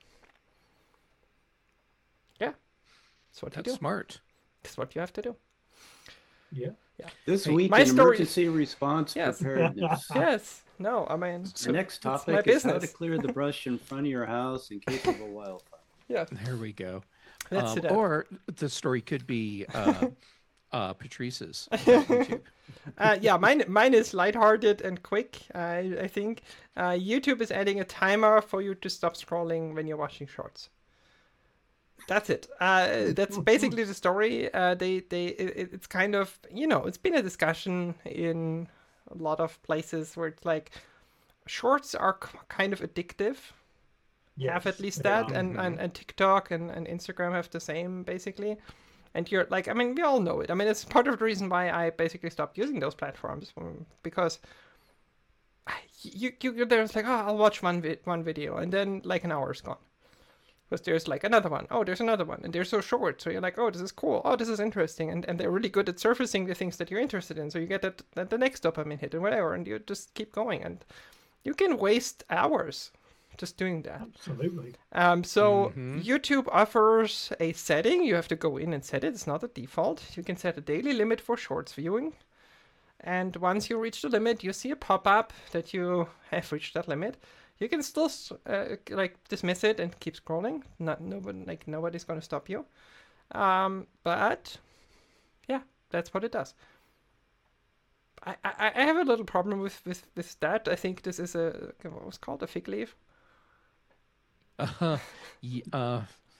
Yeah, that's what That's you do. smart. That's what you have to do. Yeah. This Hey, week my in story- emergency response Yes. preparedness. Yes. No, I mean. The next it's my topic is how to business. clear the brush in front of your house in case of a wildfire. Yeah. There we go. That's Um, it. or the story could be uh, uh, Patrice's on YouTube. uh, yeah, mine mine is lighthearted and quick. I I think uh, YouTube is adding a timer for you to stop scrolling when you're watching shorts. That's it. Uh, that's basically the story. Uh, they they it, it's kind of you know it's been a discussion in a lot of places where it's like shorts are k- kind of addictive. Have at Yes, least they that, are. and, and and TikTok and, and Instagram have the same basically. And you're like, I mean, we all know it. I mean, it's part of the reason why I basically stopped using those platforms um, because you you you're there's like, oh, I'll watch one vi- one video, and then like an hour is gone. Because there's like another one. Oh, there's another one, and they're so short. So you're like, oh, this is cool. Oh, this is interesting, and and they're really good at surfacing the things that you're interested in. So you get that, that the next dopamine hit and whatever, and you just keep going, and you can waste hours just doing that. Absolutely. Um, so Mhm. YouTube offers a setting. You have to go in and set it. It's not a default. You can set a daily limit for shorts viewing. And once you reach the limit, you see a pop-up that you have reached that limit. You can still s- uh, like dismiss it and keep scrolling. Not nobody like nobody's gonna stop you. Um, but yeah, that's what it does. I, I, I have a little problem with, with, with that. I think this is a what was called a fig leaf. Uh, y- uh,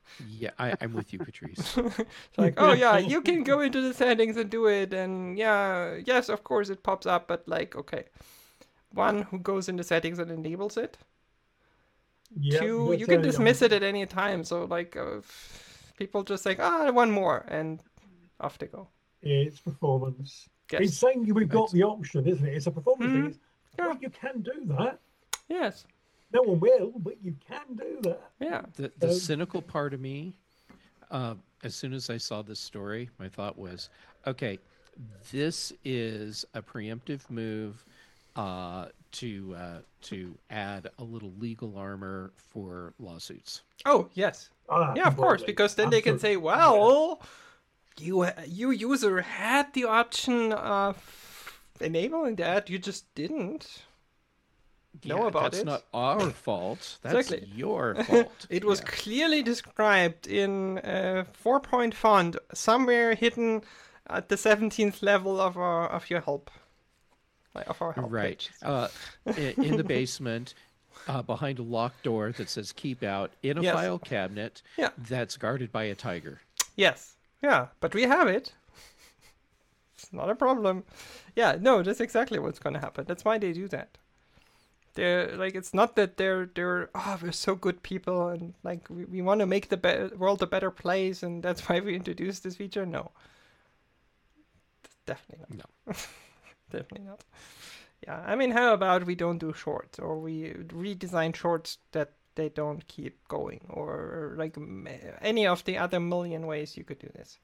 Yeah, I, I'm with you, Patrice. It's like, oh yeah, you can go into the settings and do it, and yeah, yes, of course it pops up, but like, okay, one who goes into settings and enables it. Yeah, Two, gotta you can turn it dismiss on. it at any time. So like, uh, f- people just like, ah, one more, and off they go. It's performance. Yes. It's saying we've got It's- the option, isn't it? It's a performance thing. Mhm. It's, Yeah. well, you can do that. Yes. No one will, but you can do that. Yeah. The, the Um, cynical part of me, uh, as soon as I saw this story, my thought was, okay, this is a preemptive move uh, to uh, to add a little legal armor for lawsuits. Oh yes. Ah, Yeah, of course, completely. because then they can say, Absolutely. well, you you user had the option of enabling that, you just didn't know Yeah, about that's it. not our fault. That's Exactly. your fault. It was Yeah. clearly described in uh, four-point font, somewhere hidden at the seventeenth level of our of your help, like, of our help Right. pages. Uh, i- in the basement, uh, behind a locked door that says "keep out," in a Yes. file cabinet Yeah. that's guarded by a tiger. Yes. Yeah, but we have it. It's not a problem. Yeah, no, that's exactly what's going to happen. That's why they do that. They're like, it's not that they're they're oh, we're so good people and like we, we want to make the be- world a better place and that's why we introduced this feature. No, definitely not. No. Definitely not. Yeah, I mean, how about we don't do shorts or we redesign shorts that they don't keep going or like m- any of the other million ways you could do this.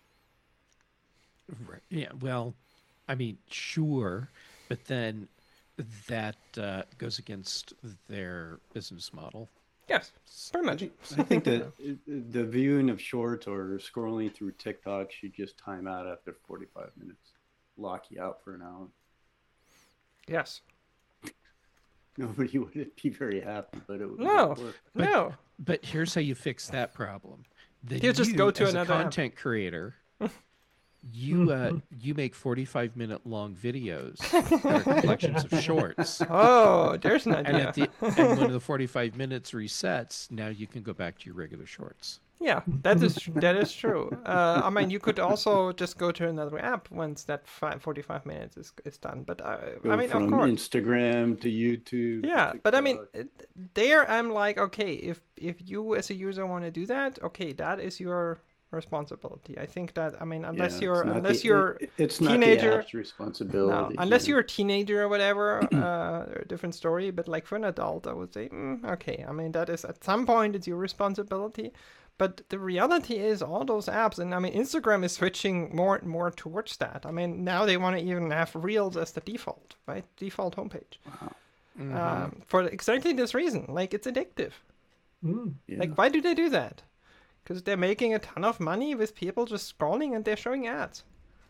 Right. Yeah. Well, I mean, sure, but then that uh, goes against their business model. Yes, pretty I much. think, I think that the viewing of shorts or scrolling through TikTok should just time out after forty-five minutes. Lock you out for an hour. Yes. Nobody would be very happy, but it would No. work. But- No. But here's how you fix that problem. Then You just go to as another a app. content creator. You uh, you make forty-five minute long videos that are collections of shorts. Oh, there's an And idea. at the and when the forty-five minutes resets, now you can go back to your regular shorts. Yeah, that is that is true. Uh, I mean, you could also just go to another app once that fi- forty-five minutes is, is done. But uh, Go I mean, from of course, Instagram to YouTube. to yeah. But I mean, TikTok. it- there I'm like, okay, if if you as a user want to do that, okay, that is your responsibility. I think that I mean, unless Yeah, you're it's not unless the- you're it- it's not teenager- the app's responsibility. no, unless you know. you're a teenager or whatever, uh, a different story. But like for an adult, I would say, mm, okay. I mean, that is at some point it's your responsibility. But the reality is, all those apps, and I mean, Instagram is switching more and more towards that. I mean, now they want to even have Reels as the default, right? Default homepage. Mm-hmm. Um, for exactly this reason, like it's addictive. Mm. Yeah. Like, why do they do that? Because they're making a ton of money with people just scrolling and they're showing ads.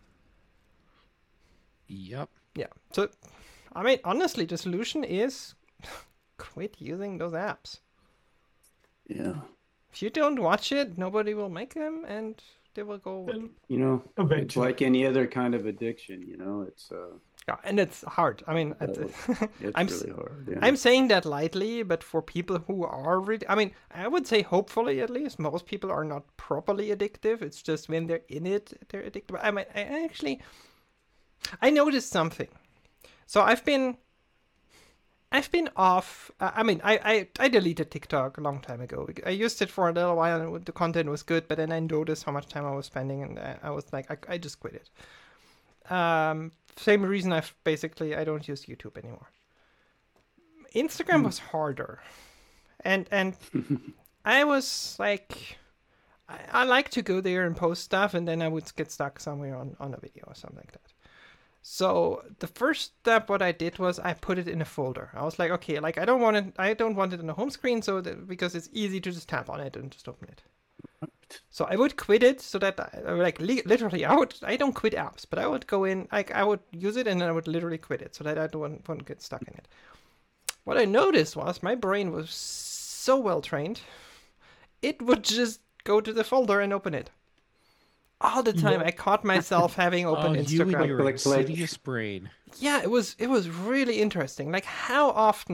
Yep. Yeah. So, I mean, honestly, the solution is quit using those apps. yeah. If you don't watch it, nobody will make them, and they will go away. And You know, it's eventually, like any other kind of addiction. You know, it's uh, Yeah, and it's hard. I mean, Uh, it's, it's I'm s- really hard. Yeah. I'm saying that lightly, but for people who are really, I mean, I would say hopefully at least most people are not properly addictive. It's just when they're in it, they're addicted. I mean, I actually, I noticed something. So I've been, I've been off. Uh, I mean, I, I I deleted TikTok a long time ago. I used it for a little while, and the content was good. But then I noticed how much time I was spending, and I, I was like, I, I just quit it. Um, same reason I've basically I don't use YouTube anymore. Instagram was harder, and and I was like, I, I like to go there and post stuff, and then I would get stuck somewhere on on a video or something like that. So the first step, what I did was I put it in a folder. I was like, okay, like I don't want it, I don't want it on the home screen, so that, because it's easy to just tap on it and just open it. So I would quit it so that I, like li- literally I would I don't quit apps, but I would go in like I would use it and then I would literally quit it so that I don't want to get stuck in it. What I noticed was my brain was so well trained, it would just go to the folder and open it. All the time, Yeah. I caught myself having open Oh, you Instagram. and your Click, click. insidious brain. Yeah, it was it was really interesting. Like how often, like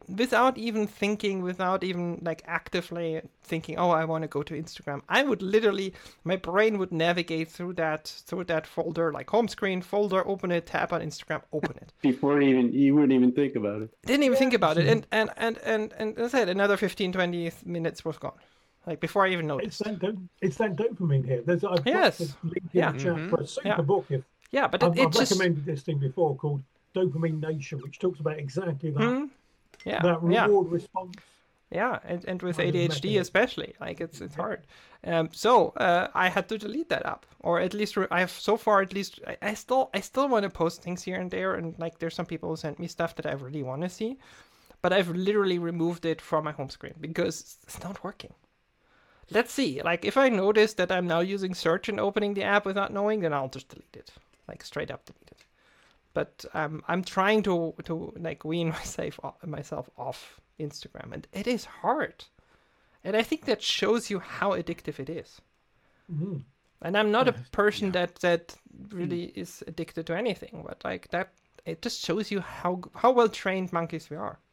without even thinking, without even like actively thinking, oh, I want to go to Instagram. I would literally, my brain would navigate through that through that folder, like home screen folder, open it, tap on Instagram, open it. Before even you wouldn't even think about it. Didn't even think about it, and and and and and as I said, another fifteen, twenty minutes was gone, like before I even It's noticed. that, do- it's that dopamine here. There's I've Yes. got the link in Yeah. the chat Mhm. for a super Yeah. book. If Yeah, but I've, it, it I've just recommended this thing before called Dopamine Nation, which talks about exactly that. Hmm? yeah, That yeah. reward response. Yeah, and, and with Kind of A D H D mechanism. especially, like it's it's hard. Um, so uh, I had to delete that app, or at least re- I've so far at least I, I still I still want to post things here and there, and like there's some people who sent me stuff that I really want to see, but I've literally removed it from my home screen because it's not working. Let's see, like if I notice that I'm now using search and opening the app without knowing, then I'll just delete it, like straight up delete it. But um, I'm trying to to like wean myself off, myself off Instagram, and it is hard. And I think that shows you how addictive it is. Mhm. And I'm not a Uh, person yeah. that that really is addicted to anything, but like that, it just shows you how how well trained monkeys we are.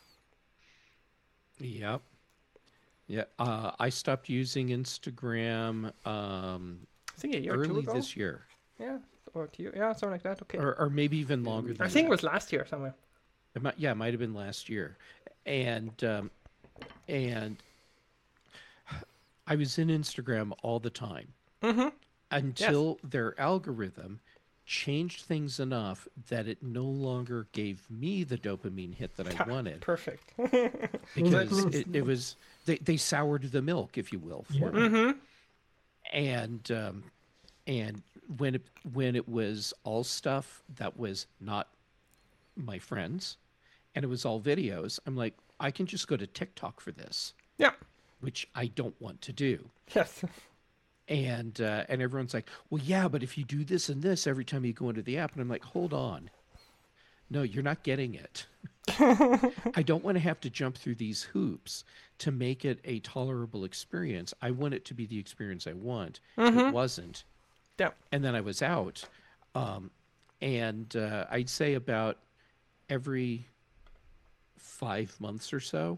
Yep. Yeah. Uh, I stopped using Instagram um, I think a year or two early ago. this year, Yeah, or two, yeah, something like that. Okay, or, or maybe even longer than I think it that. was last year somewhere. It might, yeah, it might have been last year, and um, and I was in Instagram all the time Mm-hmm. until their algorithm changed things enough that it no longer gave me the dopamine hit that I wanted Perfect. because it, it was they, they soured the milk, if you will, for Yeah. me. mm-hmm. And um, and when it when it was all stuff that was not my friends, and it was all videos, I'm like, I can just go to TikTok for this, Yeah. which I don't want to do. Yes. And uh, and everyone's like, well, yeah, but if you do this and this every time you go into the app, and I'm like, hold on, no, you're not getting it. I don't want to have to jump through these hoops to make it a tolerable experience. I want it to be the experience I want. It wasn't. Yeah. And then I was out. Um, and uh, I'd say about every five months or so,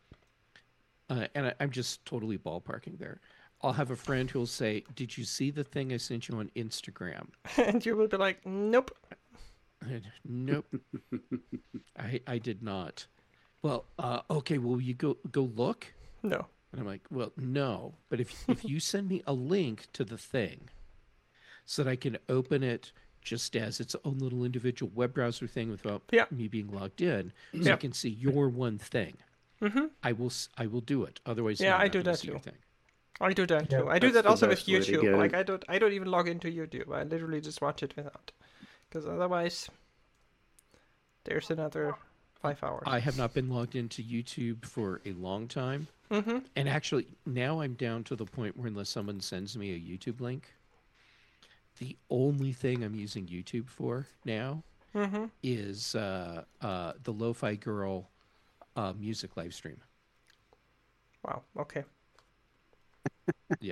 uh, and I, I'm just totally ballparking there, I'll have a friend who'll say, did you see the thing I sent you on Instagram? And you will be like, nope. And, nope. I I did not. Well, uh, okay, will you go go look? No. And I'm like, well, no. But if if you send me a link to the thing so that I can open it just as its own little individual web browser thing without Yeah. me being logged in, so Yeah. I can see your one thing, Mm-hmm. I will s- I will do it. Otherwise, Yeah, no, I'm I not do gonna that see your too. thing. I do that Yeah, too. I do that's that the also with best way to YouTube. get Like it. I don't I don't even log into YouTube. I literally just watch it without, because otherwise, there's another five hours. I have not been logged into YouTube for a long time. Mm-hmm. And actually, now I'm down to the point where unless someone sends me a YouTube link, the only thing I'm using YouTube for now Mm-hmm. is uh, uh, the Lo-Fi Girl uh, music live stream. Wow. Okay. Yeah.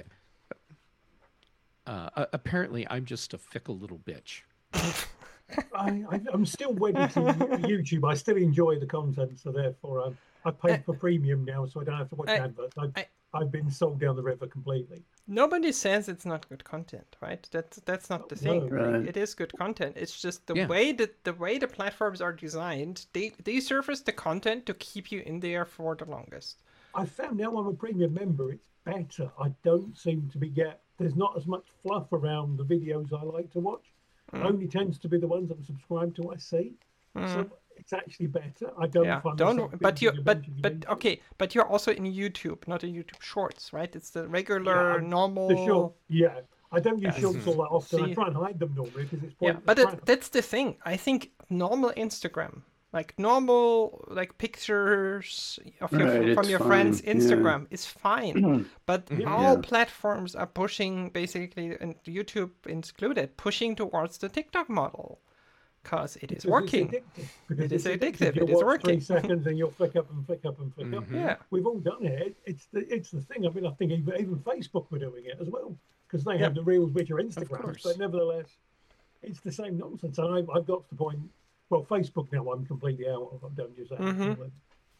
Uh, a- apparently, I'm just a fickle little bitch. I, I, I'm still wedded to YouTube. I still enjoy the content, so therefore um, I pay for premium now, so I don't have to watch I- adverts. I've, I- I've been sold down the river completely. Nobody says it's not good content, right? That's that's not the thing. No. Right? Right. It is good content. It's just the Yeah. way that the way the platforms are designed. They they surface the content to keep you in there for the longest. I found now I'm a premium member, it's better. I don't seem to be get. There's not as much fluff around the videos I like to watch. Only tends to be the ones I'm subscribed to. I see, so it's actually better. I don't Yeah, find don't. myself But you, binging a but bunch of but YouTube. okay, but you're also in YouTube, not in YouTube Shorts, right? It's the regular, I'm- normal. The short, yeah. I don't use Yeah. shorts all that often. See- I try and hide them normally because it's Yeah, pointless but crap. it, that's the thing. I think normal Instagram, like normal, like pictures of your, Right, from it's your friends' fine, yeah. Instagram is fine. But all Yeah. platforms are pushing, basically, and YouTube included, pushing towards the TikTok model, because it is Because it's working. addictive. Because It is it's addictive, You'll it is watch working. Three seconds and you'll flick up and flick up and flick up. Yeah. We've all done it. It's the it's the thing. I mean, I think even, even Facebook were doing it as well because they have the reels which are Instagrams, course. but nevertheless, it's the same nonsense. And I've, I've got to the point. Well, Facebook now I'm completely out of. I don't use that. Mhm. at all.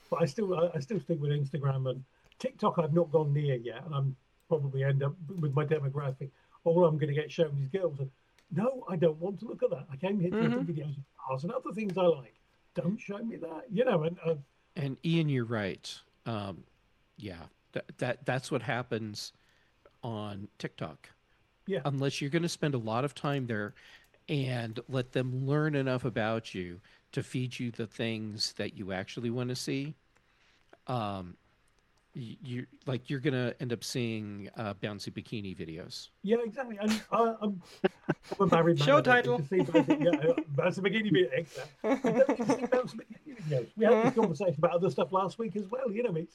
but I still I, I still stick with Instagram and TikTok. I've not gone near yet, and I'm probably end up with my demographic. All I'm going to get shown is girls. And no, I don't want to look at that. I came here to Mhm. look at videos of cars and other things I like. Don't show me that, you know. And uh, And Ian, you're right. Um, yeah, that, that that's what happens on TikTok. yeah, Unless you're going to spend a lot of time there and let them learn enough about you to feed you the things that you actually want to see, um, you, you like you're going to end up seeing uh, bouncy bikini videos. yeah, exactly. And I, I'm, I'm a married man. Show I don't title. need to see bouncy- yeah, uh, bouncy bikini video. Exactly. I don't need to see bouncy bikini videos. We had this conversation about other stuff last week as well. You know, it's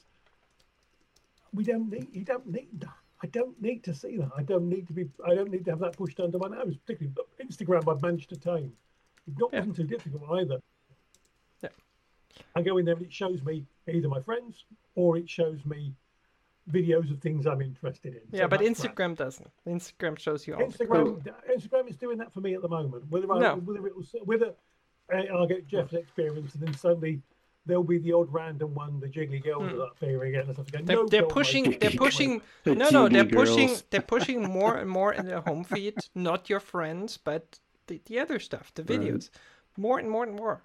we don't need. You don't need. I don't need to see that. I don't need to be. I don't need to have that pushed under my nose. Particularly Instagram, I've managed to tame. It not Yeah. wasn't too difficult either. Yeah. I go in there and it shows me either my friends or it shows me videos of things I'm interested in. Yeah, So but that's that. Instagram doesn't. Instagram shows you all. the- Instagram, Instagram is doing that for me at the moment. Whether I, No. whether it was whether uh, I'll get Jeff's experience, and then suddenly there'll be the odd random one, the jiggly girls Hmm. are up here again, and stuff again. They're, No, they're don't pushing. make They're it. pushing. The No, no, they're T V pushing. girls. They're pushing more and more in their home feed. Not your friends, but the, the other stuff, the Right. videos, more and more and more.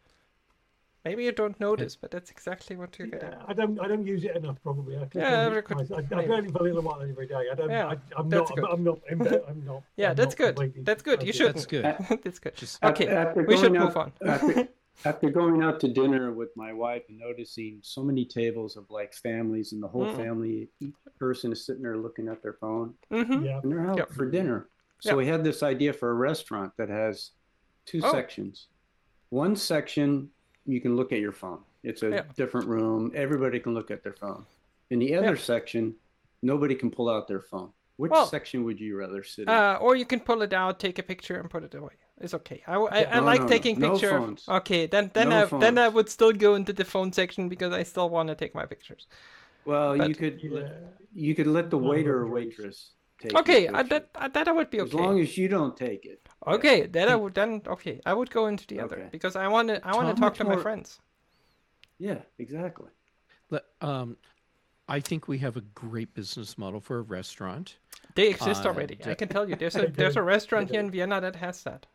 Maybe you don't notice, but that's exactly what you're getting. Yeah, I don't. I don't use it enough. Probably. I click Yeah, on I it could- twice. I, I maybe. barely for a little while every day. I don't. Yeah, I, I'm that's not. good. I'm not. I'm not. I'm not Yeah, I'm that's not good. completely- That's good. You okay. shouldn't. That's good. That's good. Just Okay, After we should going move out- on. After, after going out to dinner with my wife and noticing so many tables of like families and the whole Mm. family, each person is sitting there looking at their phone hmm Yeah. and they're out Yep. for dinner. So Yep. we had this idea for a restaurant that has two Oh. sections. One section, you can look at your phone. It's a Yeah. different room. Everybody can look at their phone. In the other Yeah. section, nobody can pull out their phone. Which Well, section would you rather sit in? Uh, or you can pull it out, take a picture, and put it away. It's okay. I, I, I No, like no, no. taking No picture. phones. Okay, then then No I then I phones. would still go into the phone section because I still want to take my pictures. Well, but- you could Yeah. let, you could let the Not waiter or very nice. waitress take your Okay, I, picture. that I, that I would be As okay. long as you don't take it. Okay, then I would then okay. I would go into the other Okay. because I want to I want How to talk much to my more- friends. Yeah, exactly. Let- Um, I think we have a great business model for a restaurant. They exist Uh, already. I d- can tell you. There's a They there's do. a restaurant They here do. in Vienna that has that.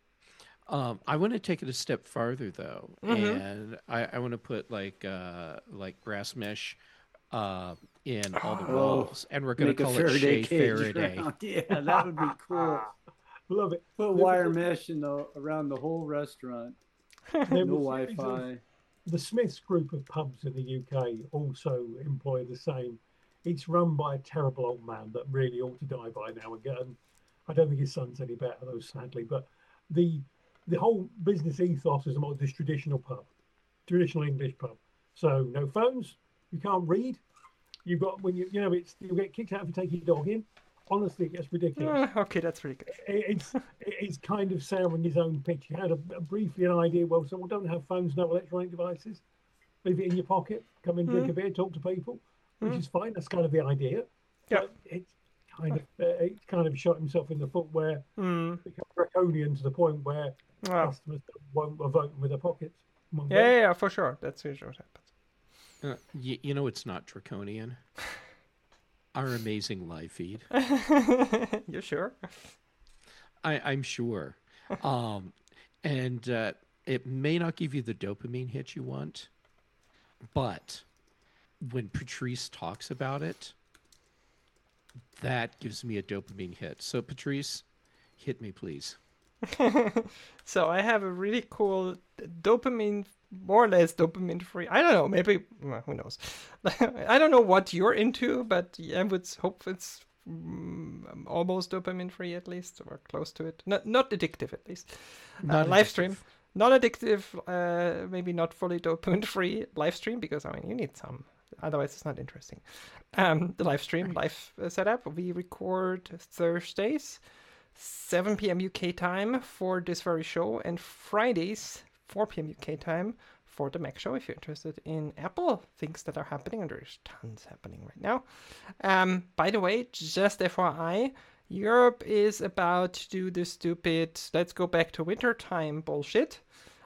Um, I want to take it a step farther though, Mhm. and I, I want to put like uh, like grass mesh uh, in all the Oh, walls, and we're going Make to a call it Faraday Shea cage Faraday. around. Yeah, that would be cool. Love it. Put wire mesh in the around the whole restaurant. There No was a series of- Wi-Fi. The Smiths group of pubs in the U K also employ the same. It's run by a terrible old man that really ought to die by now again. I don't think his son's any better though, sadly. But the the whole business ethos is about this traditional pub, traditional English pub. So no phones, you can't read. You've got when you you know it's you get kicked out if you take your dog in. Honestly, it gets ridiculous. Uh, okay, that's really good. It- it's it's kind of souring his own pitch. He had a, a briefly an idea. Well, so we don't have phones, no electronic devices. Leave it in your pocket. Come in, drink a beer, talk to people, which is fine. That's kind of the idea. Yeah. But it's kind of uh, it's kind of shot himself in the foot where Mm. it becomes draconian to the point where Well, customers won't vote with their pockets. Won't yeah, vote. yeah, yeah, for sure. That's usually what happens. Uh, you, you know it's not draconian. Our amazing live feed. You sure? I, I'm sure. Um, and uh, it may not give you the dopamine hit you want, but when Patrice talks about it, that gives me a dopamine hit. So, Patrice, hit me, please. So I have a really cool dopamine, more or less dopamine free. I don't know, maybe well, who knows? I don't know what you're into, but I would hope it's mm, almost dopamine free at least, or close to it. Not not addictive at least. Uh, Not live stream, addictive. not addictive. Uh, maybe not fully dopamine free live stream because I mean you need some. Otherwise, it's not interesting. Um, the live stream, live uh, setup. We record Thursdays, seven p.m. U K time for this very show, and Fridays, four p.m. U K time for the Mac Show. If you're interested in Apple things that are happening, and there's tons happening right now. Um, by the way, just F Y I, Europe is about to do the stupid "let's go back to winter time" bullshit.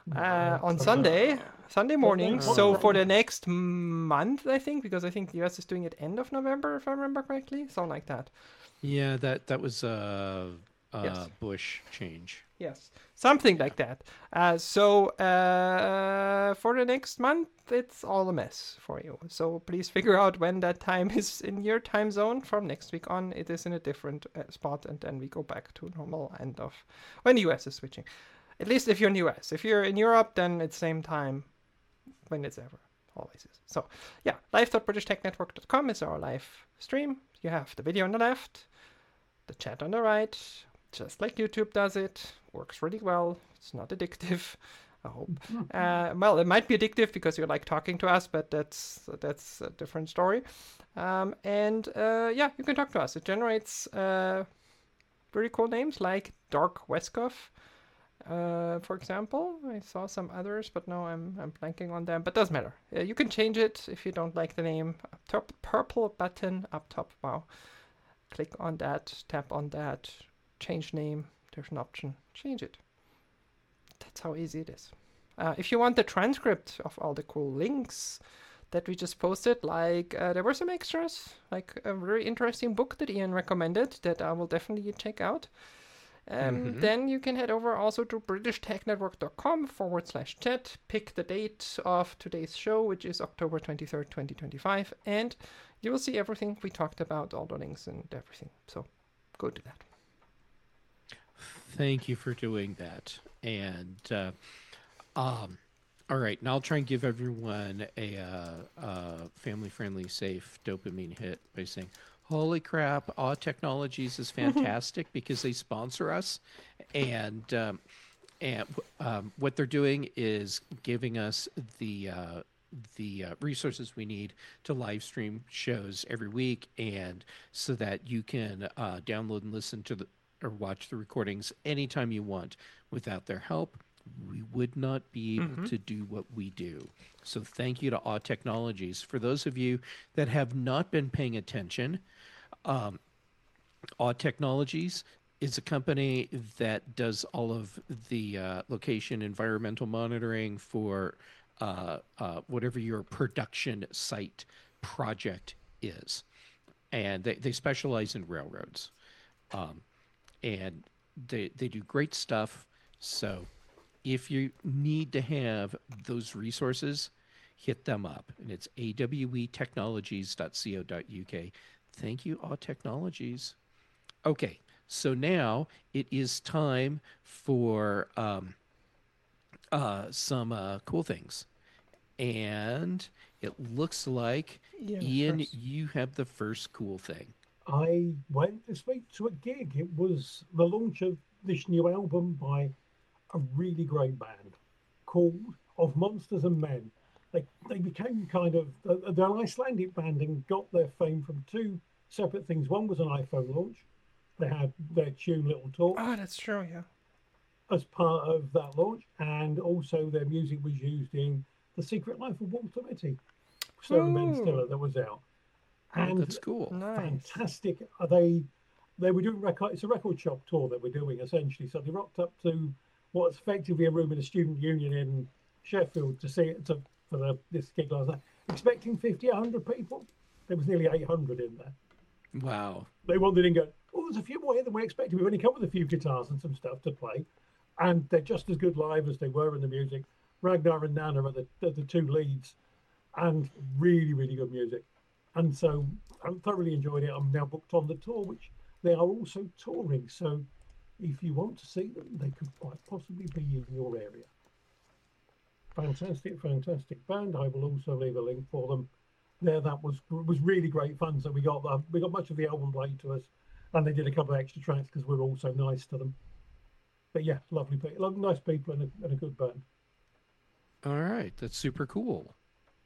uh, on Sunday, Sunday morning. Sunday, So wow. for the next month, I think, because I think the U S is doing it end of November, if I remember correctly, something like that. Yeah, that that was a, a Yes. Bush change. Yes, something like that. Uh, so uh, for the next month, it's all a mess for you. So please figure out when that time is in your time zone. From next week on, it is in a different uh, spot, and then we go back to normal end of when the U S is switching. At least if you're in the U S. If you're in Europe, then it's same time when it's ever. Always is. So yeah, live dot british tech network dot com is our live stream. You have the video on the left, the chat on the right, just like YouTube does it. Works really well. It's not addictive, I hope. Uh, well, it might be addictive because you like talking to us, but that's that's a different story. Um, and uh, yeah, you can talk to us. It generates uh, very cool names like Dark Weskov, uh, for example. I saw some others, but no, I'm I'm blanking on them. But doesn't matter. Uh, you can change it if you don't like the name. Up top, purple button up top. Wow. Click on that. Tap on that. Change name. There's an option. Change it. That's how easy it is. Uh, if you want the transcript of all the cool links that we just posted, like uh, there were some extras, like a very interesting book that Ian recommended that I will definitely check out. Um, Mhm. Then you can head over also to british tech network dot com forward slash chat, pick the date of today's show, which is October twenty-third, twenty twenty-five, and you will see everything we talked about, all the links and everything. So go to that. Thank you for doing that. And uh, um, all right, now I'll try and give everyone a uh, uh, family-friendly, safe dopamine hit by saying, "Holy crap! Awe Technologies is fantastic because they sponsor us, and um, and um, what they're doing is giving us the." Uh, the uh, resources we need to live stream shows every week, and so that you can uh, download and listen to the or watch the recordings anytime you want. Without their help, we would not be able Mhm. to do what we do. So thank you to Awe Technologies. For those of you that have not been paying attention, um, Awe Technologies is a company that does all of the uh, location environmental monitoring for uh, uh, whatever your production site project is. And they, they specialize in railroads. Um, and they, they do great stuff. So if you need to have those resources, hit them up. And it's a w e technologies dot co dot u k. Thank you, Awe Technologies. Okay, so now it is time for um, uh, some uh, cool things. And it looks like, Ian Ian, first. you have the first cool thing. I went this week to a gig. It was the launch of this new album by a really great band called Of Monsters and Men. They, they became kind of, uh, they're an Icelandic band and got their fame from two separate things. One was an iPhone launch. They had their tune Little Talk Oh, that's true, yeah. as part of that launch, and also their music was used in The Secret Life of Walter Mitty, starring Ben Ooh. Stiller, that was out. Oh, And that's cool. Nice. fantastic. Are they they were doing record it's a record shop tour that we're doing essentially. So they rocked up to what's effectively a room in a student union in Sheffield to see it to, for the, this gig last night, expecting fifty, a hundred people. There was nearly eight hundred in there. Wow. They wandered in and go, oh, there's a few more here than we expected. We've only come with a few guitars and some stuff to play. And they're just as good live as they were in the music. Ragnar and Nana are the, are the two leads, and really, really good music. And so I thoroughly enjoyed it. I'm now booked on the tour, which they are also touring. So if you want to see them, they could quite possibly be in your area. Fantastic, fantastic band. I will also leave a link for them there. That was was really great fun. So we got uh, we got much of the album played to us, and they did a couple of extra tracks because we were all so nice to them. But yeah, lovely people, nice people, and a, and a good band. All right. That's super cool.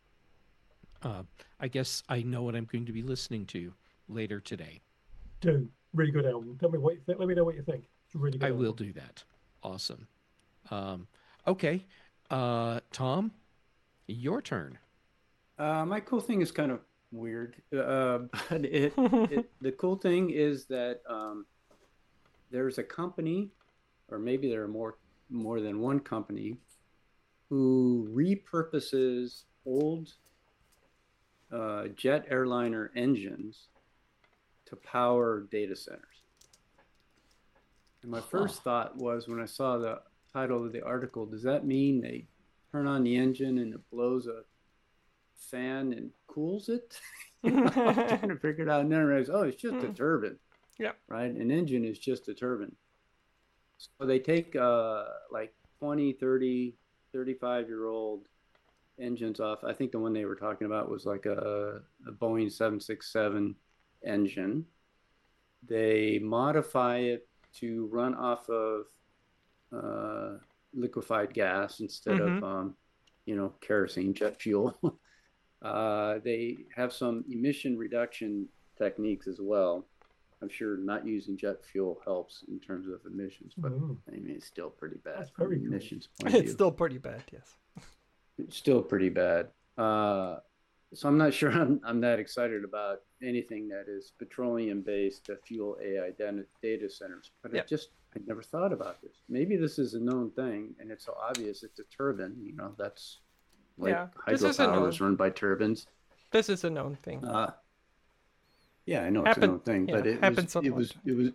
Uh, I guess I know what I'm going to be listening to later today. Do really good album. Tell me what you think. Let me know what you think. It's a really good. I album. will do that. Awesome. Um, okay. Uh, Tom, your turn. Uh, my cool thing is kind of weird, uh, but it, it the cool thing is that um, there's a company, or maybe there are more more than one company, who repurposes old uh, jet airliner engines to power data centers. And my first thought was, when I saw the title of the article, does that mean they turn on the engine and it blows a fan and cools it? You know, I was trying to figure it out, and then I realized, oh, it's just a turbine. Yeah. Right? An engine is just a turbine. So they take uh, like twenty, thirty, thirty-five year old engines off. I think the one they were talking about was like a, a Boeing seven sixty-seven engine. They modify it to run off of uh, liquefied gas instead Mhm. of, um, you know, kerosene, jet fuel. uh, they have some emission reduction techniques as well. I'm sure not using jet fuel helps in terms of emissions, but Mm. I mean, it's still pretty bad That's from very an cool. emissions point of It's view. still pretty bad, yes. It's still pretty bad. Uh, so I'm not sure I'm, I'm that excited about anything that is petroleum based to fuel A I data, data centers. But Yeah. I just, I never thought about this. Maybe this is a known thing and it's so obvious it's a turbine. You know, that's like Yeah, this is a hydropower is known- run by turbines. This is a known thing. Uh, yeah, I know it's Happen- a known thing, yeah, but it happens was, a it was, lot. it was,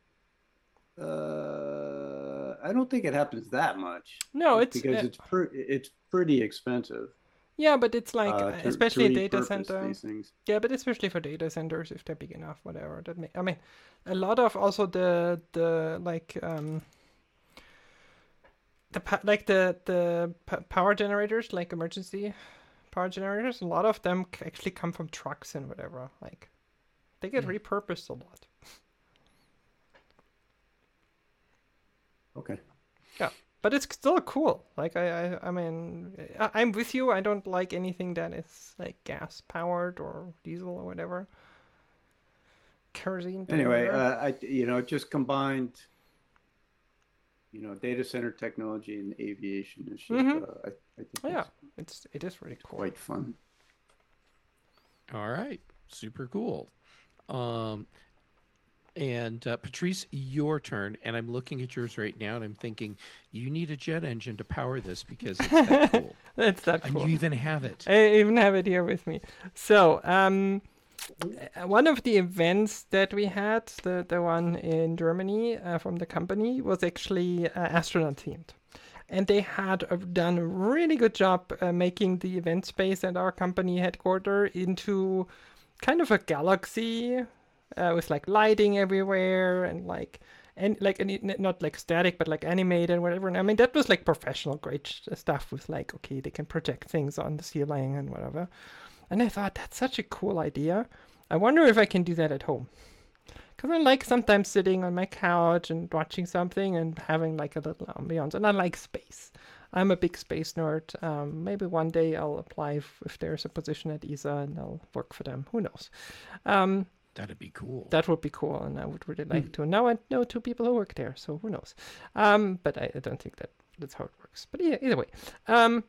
uh, I don't think it happens that much. No, it's because uh, it's pre- it's pretty expensive. yeah, but it's like uh, uh, to- to especially data repurpose center. these things. Yeah, but especially for data centers, if they're big enough, whatever. That may, I mean, a lot of also the the like um the pa- like the the p- power generators, like emergency power generators. A lot of them c- actually come from trucks and whatever. Like they get Yeah. repurposed a lot. Okay. But it's still cool. Like I, I, I mean, I, I'm with you. I don't like anything that is like gas powered or diesel or whatever. Kerosene. but Anyway, whatever. uh, I you know just combined, you know, data center technology and aviation is just Mhm. uh, I, I think Yeah. it's it's it is really cool. quite fun. All right, super cool. Um, and uh, Patrice, your turn. And I'm looking at yours right now, and I'm thinking you need a jet engine to power this because it's that cool, That's that and cool. you even have it. I even have it here with me. So, um, uh, one of the events that we had, the the one in Germany uh, from the company, was actually uh, astronaut themed, and they had uh, done a really good job uh, making the event space at our company headquarter into kind of a galaxy uh, with like lighting everywhere and like. And like any, n- not like static, but like animated and whatever. And I mean, that was like professional grade sh- stuff with like, okay, they can project things on the ceiling and whatever. And I thought that's such a cool idea. I wonder if I can do that at home. Because I like sometimes sitting on my couch and watching something and having like a little ambiance. And I like space. I'm a big space nerd. Um, maybe one day I'll apply if, if there's a position at E S A and I'll work for them. Who knows? Um, That'd be cool. that would be cool, and I would really like to. Now I know two people who work there, so who knows? Um, but I, I don't think that that's how it works. But yeah, either way, um,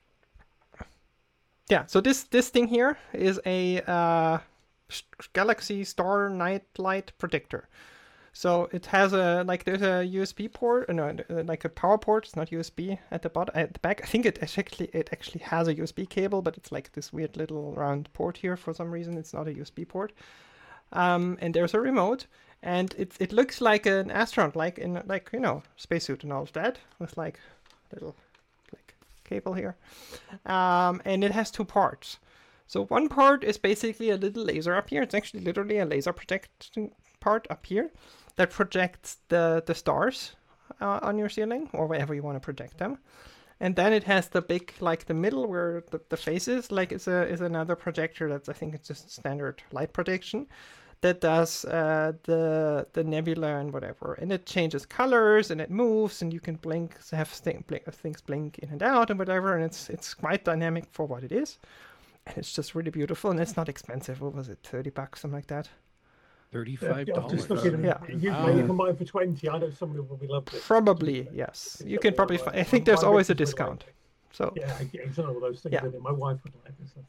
yeah. So this this thing here is a uh, s- Galaxy Star Night Light Protector. So it has a like there's a U S B port, uh, no, uh, like a power port. It's not U S B at the bottom, at the back. I think it actually it actually has a U S B cable, but it's like this weird little round port here for some reason. It's not a U S B port. Um, and there's a remote, and it it looks like an astronaut, like in like you know spacesuit and all of that, with like little like cable here. Um, and it has two parts. So one part is basically a little laser up here. It's actually literally a laser protecting part up here that projects the the stars uh, on your ceiling or wherever you want to project them. And then it has the big, like the middle where the, the face is, like is a is another projector that's I think it's just standard light projection that does uh, the the nebula and whatever, and it changes colors and it moves and you can blink, have thing, blink, things blink in and out and whatever, and it's it's quite dynamic for what it is, and it's just really beautiful and it's not expensive. What was it, thirty bucks, something like that? Thirty-five Yeah, I'm dollars. just looking. Yeah. You Wow. made it for mine for twenty. I know somebody will probably love it. Probably yes. You can probably find. I think there's always a discount. So Yeah, yeah, it's one of those things. Yeah. Isn't it? My wife would like this. yeah,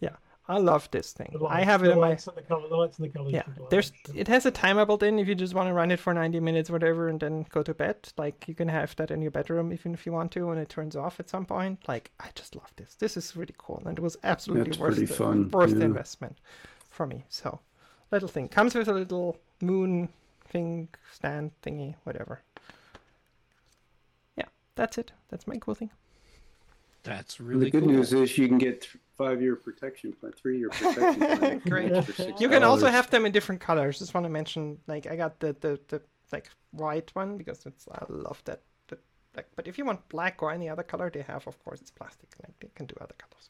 I love this thing. The lights, I have it the in my lights and the color, the lights and the colors. yeah. you like, There's sure. it has a timer built in if you just want to run it for ninety minutes, whatever, and then go to bed. Like you can have that in your bedroom even if you want to, and it turns off at some point. Like I just love this. This is really cool, and it was absolutely That's worth pretty the, fun, worth the yeah. investment for me. So little thing comes with a little moon thing, stand thingy, whatever. Yeah, that's it. That's my cool thing. That's And really the good cool. news is you can get th- five-year protection plan, three-year protection plan. for an Great. extra six You can also dollars. have them in different colors. Just want to mention, like I got the the, the like white one because it's I love that. The, like, but if you want black or any other color, they have. Of course, it's plastic. Like they can do other colors.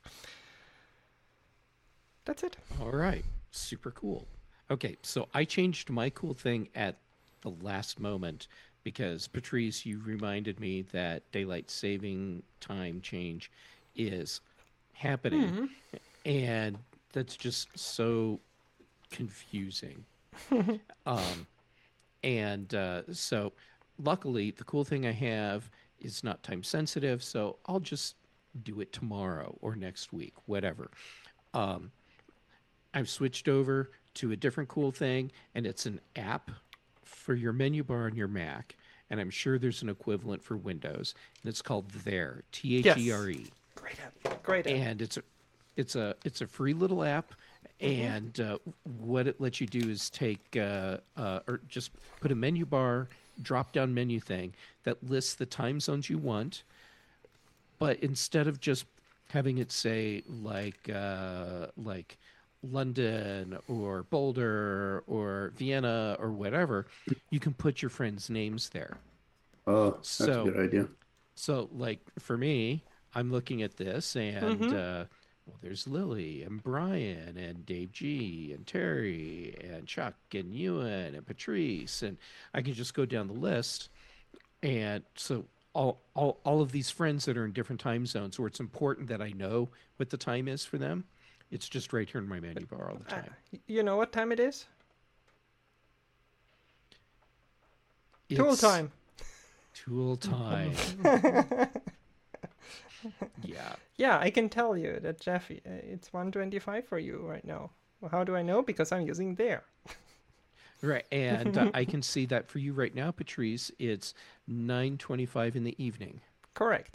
That's it. All right. Super cool. Okay, so I changed my cool thing at the last moment because Patrice, you reminded me that daylight saving time change is happening. And that's just so confusing. um, and uh, so, luckily, the cool thing I have is not time sensitive, so I'll just do it tomorrow or next week, whatever. Um, I've switched over to a different cool thing, and it's an app for your menu bar on your Mac, and I'm sure there's an equivalent for Windows, and it's called There, T H E R E. Great app. Great app. And it's a, it's a, it's a free little app, and uh, what it lets you do is take, uh, uh, or just put a menu bar, drop-down menu thing that lists the time zones you want, but instead of just having it say like, uh, like London or Boulder or Vienna or whatever, you can put your friends' names there. Oh, that's So- a good idea. So, like for me, I'm looking at this, and Mhm. uh, well, there's Lily and Brian and Dave G and Terry and Chuck and Ewan and Patrice, and I can just go down the list. And so, all all all of these friends that are in different time zones, where it's important that I know what the time is for them, it's just right here in my menu bar all the Uh, time. y- you know what time it is? Tool It's time. Tool time. Yeah. Yeah, I can tell you that Jeff, uh, it's one twenty-five for you right now. Well, how do I know? Because I'm using there. Right, and uh, I can see that for you right now, Patrice. It's nine twenty-five in the evening. Correct.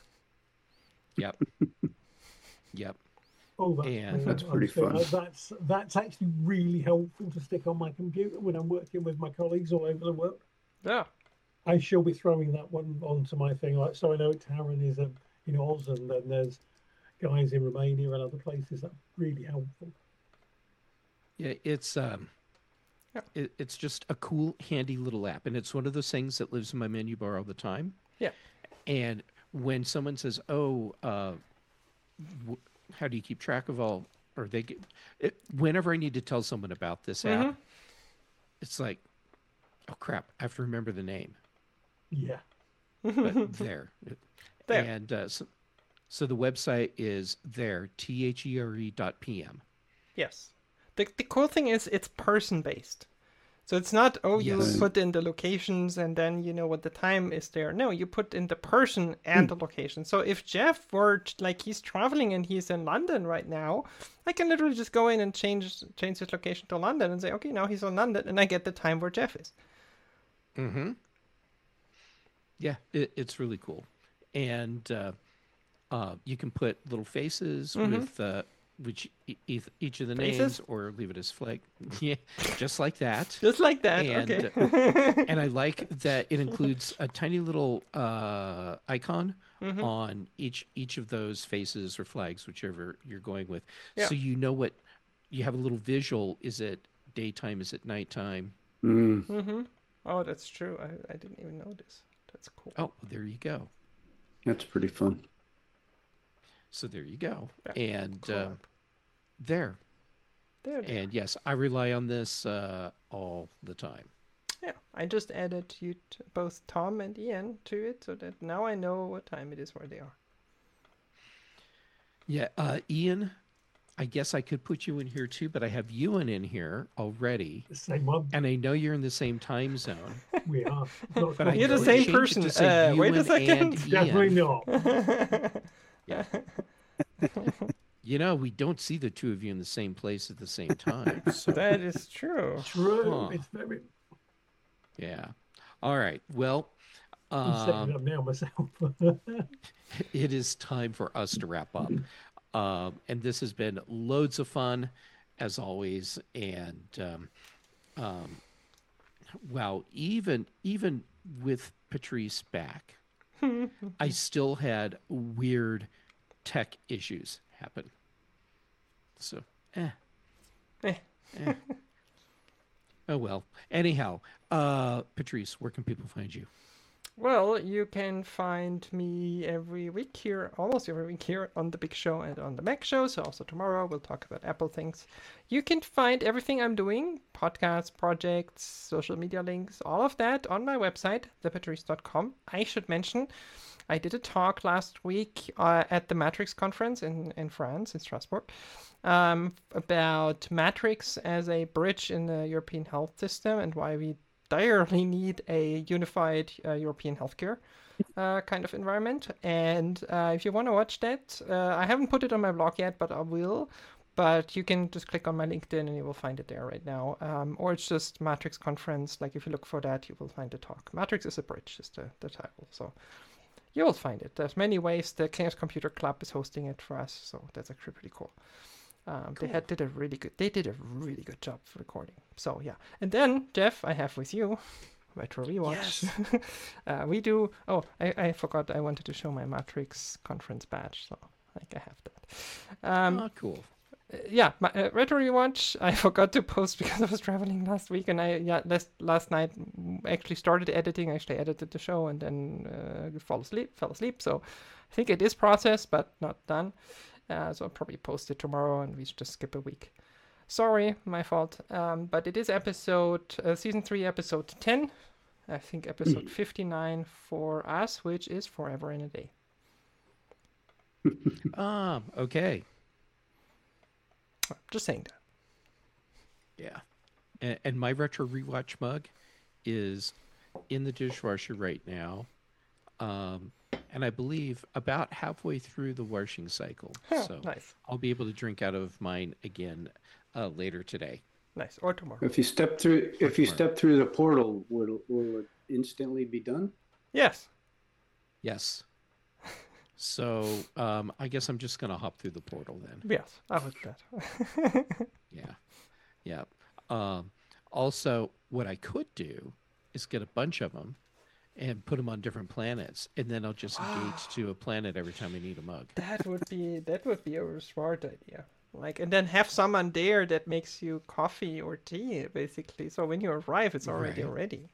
Yep. Yep. Oh, that's, And- That's I'm pretty still- fun. uh, That's that's actually really helpful to stick on my computer when I'm working with my colleagues all over the world. Yeah. I shall be throwing that one onto my thing, like so I know Taryn is um, in Oz, and then there's guys in Romania and other places. That's really helpful. Yeah, it's um, Yeah. it, it's just a cool, handy little app, and it's one of those things that lives in my menu bar all the time. Yeah. And when someone says, "Oh, uh, w- how do you keep track of all?" or they get, it, whenever I need to tell someone about this app, Mhm. it's like, "Oh crap, I have to remember the name." Yeah. But there. There. And uh, so, so the website is there, T H E R E dot P M. Yes. The the cool thing is it's person based. So it's not, oh, you Yes. put in the locations and then you know what the time is there. No, you put in the person and the location. So if Jeff were t- like he's traveling and he's in London right now, I can literally just go in and change change his location to London and say, okay, now he's in London, and I get the time where Jeff is. Mm-hmm. Yeah, it, it's really cool. And uh, uh, you can put little faces Mhm. with uh, which e- e- each of the Faces? names, or leave it as flag. Yeah, just like that. Just like that. And, okay. And I like that it includes a tiny little uh, icon Mhm. on each each of those faces or flags, whichever you're going with. Yeah. So you know what you have a little visual. Is it daytime? Is it nighttime? Mm. Mm-hmm. Oh, that's true. I, I didn't even notice. That's cool. Oh, there you go. That's pretty fun. So there you go. Yeah, And cool uh, app. there. There it is. And yes, I rely on this uh, all the time. Yeah, I just added you t- both Tom and Ian to it so that now I know what time it is where they are. Yeah, uh, Ian, I guess I could put you in here too, but I have Ewan in here already, The same one. and I know you're in the same time zone. We are. Not But I You're the would same change it person. to say Uh, wait a Ewan second. and Definitely Ian. not. Yeah. You know, we don't see the two of you in the same place at the same time. So That is true. True. Huh. It's very. yeah. All right. Well, I'm setting um, it up now myself. it is time for us to wrap up. Um, and this has been loads of fun, as always. And um, um, wow, even even with Patrice back, I still had weird tech issues happen. So, eh, Eh. eh. Oh well. Anyhow, uh, Patrice, where can people find you? Well, you can find me every week here, almost every week here on the Big Show and on the Mac Show. So also tomorrow we'll talk about Apple things. You can find everything I'm doing, podcasts, projects, social media links, all of that on my website, the patrice dot com. I should mention, I did a talk last week uh, at the Matrix conference in, in France, in Strasbourg, um, about Matrix as a bridge in the European health system and why we direly need a unified uh, European healthcare uh, kind of environment. And uh, if you want to watch that, uh, I haven't put it on my blog yet, but I will. But you can just click on my LinkedIn and you will find it there right now. Um, or it's just Matrix Conference. Like if you look for that, you will find the talk. Matrix is a bridge, is the, the title. So you will find it. There's many ways. The Chaos Computer Club is hosting it for us. So that's actually pretty cool. Um, Cool. They had did a really good. They did a really good job of recording. So yeah, and then Jeff, I have with you Retro Rewatch. uh, we do. Oh, I, I forgot. I wanted to show my Matrix conference badge. So like I have that. Um, Oh, cool. uh, yeah, my, uh, Retro Rewatch. I forgot to post because I was traveling last week, and I yeah last last night mm, actually started editing. Actually edited the show and then uh, fall asleep. Fell asleep. So I think it is processed, but not done. Uh, so I'll probably post it tomorrow and we should just skip a week. Sorry, my fault. Um, but it is episode, uh, season three, episode ten. I think episode fifty-nine for us, which is Forever in a Day. Ah, okay. Just saying that. Yeah. And, and my retro rewatch mug is in the dishwasher right now. Um, and I believe about halfway through the washing cycle. Huh, So nice. I'll be able to drink out of mine again uh, later today. Nice. Or tomorrow. If you step through, if you tomorrow. step through the portal, will will it instantly be done? Yes. Yes. So um, I guess I'm just going to hop through the portal then. Yes. I would that. Yeah. Yeah. Um, also, what I could do is get a bunch of them and put them on different planets, and then I'll just engage to a planet every time I need a mug. That would be that would be a smart idea. Like, and then have someone there that makes you coffee or tea, basically. So when you arrive, it's already Right. ready.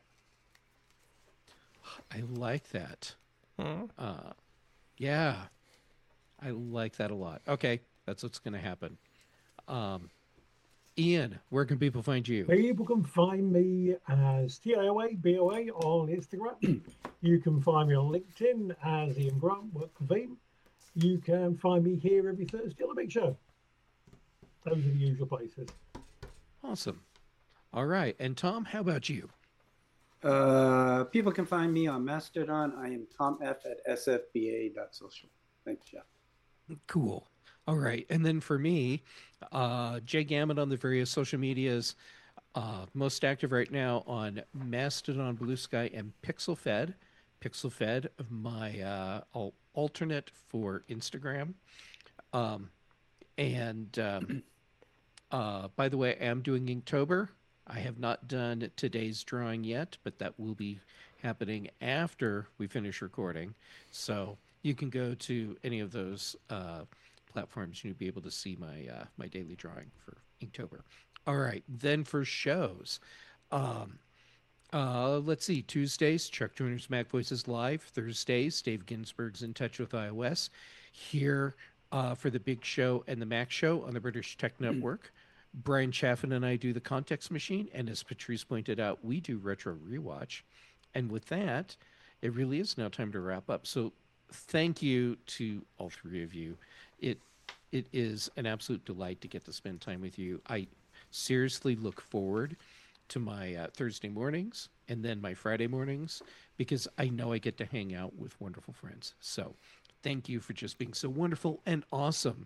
I like that. Hmm. Uh, yeah, I like that a lot. Okay, that's what's going to happen. Um, Ian, where can people find you? People can find me as T I O A B O A on Instagram. You can find me on LinkedIn as Ian Grant, work for Veeam. You can find me here every Thursday on the Big Show. Those are the usual places. Awesome. All right, and Tom, how about you? Uh, people can find me on Mastodon. I am Tom F at s f b a dot social. Thanks, Jeff. Cool. All right. And then for me, uh, Jay Gammon on the various social medias, uh, most active right now on Mastodon, Blue Sky, and PixelFed. PixelFed, my uh, al- alternate for Instagram. Um, and um, uh, by the way, I am doing Inktober. I have not done today's drawing yet, but that will be happening after we finish recording. So you can go to any of those uh, platforms and you'll be able to see my uh, my daily drawing for Inktober. All right, then for shows. Um, uh, let's see, Tuesdays, Chuck Joyner's Mac Voices Live. Thursdays, Dave Ginsburg's In Touch with iOS. Here uh, for the Big Show and the Mac Show on the British Tech Network. Brian Chaffin and I do the Context Machine, and as Patrice pointed out, we do Retro Rewatch. And with that, it really is now time to wrap up. So thank you to all three of you. It it is an absolute delight to get to spend time with you. I seriously look forward to my uh, Thursday mornings and then my Friday mornings because I know I get to hang out with wonderful friends. So thank you for just being so wonderful and awesome.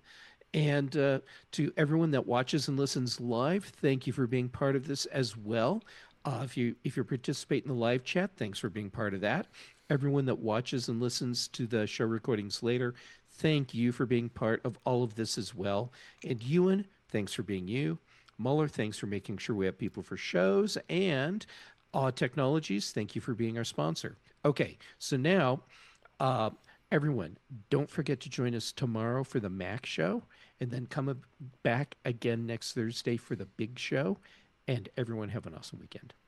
And uh, to everyone that watches and listens live, thank you for being part of this as well. Uh, if you if you participate in the live chat, thanks for being part of that. Everyone that watches and listens to the show recordings later, thank you for being part of all of this as well. And Ewan, thanks for being you. Muller, thanks for making sure we have people for shows. And Awe Technologies, thank you for being our sponsor. Okay, so now, uh, everyone, don't forget to join us tomorrow for the Mac show, and then come back again next Thursday for the big show. And everyone have an awesome weekend.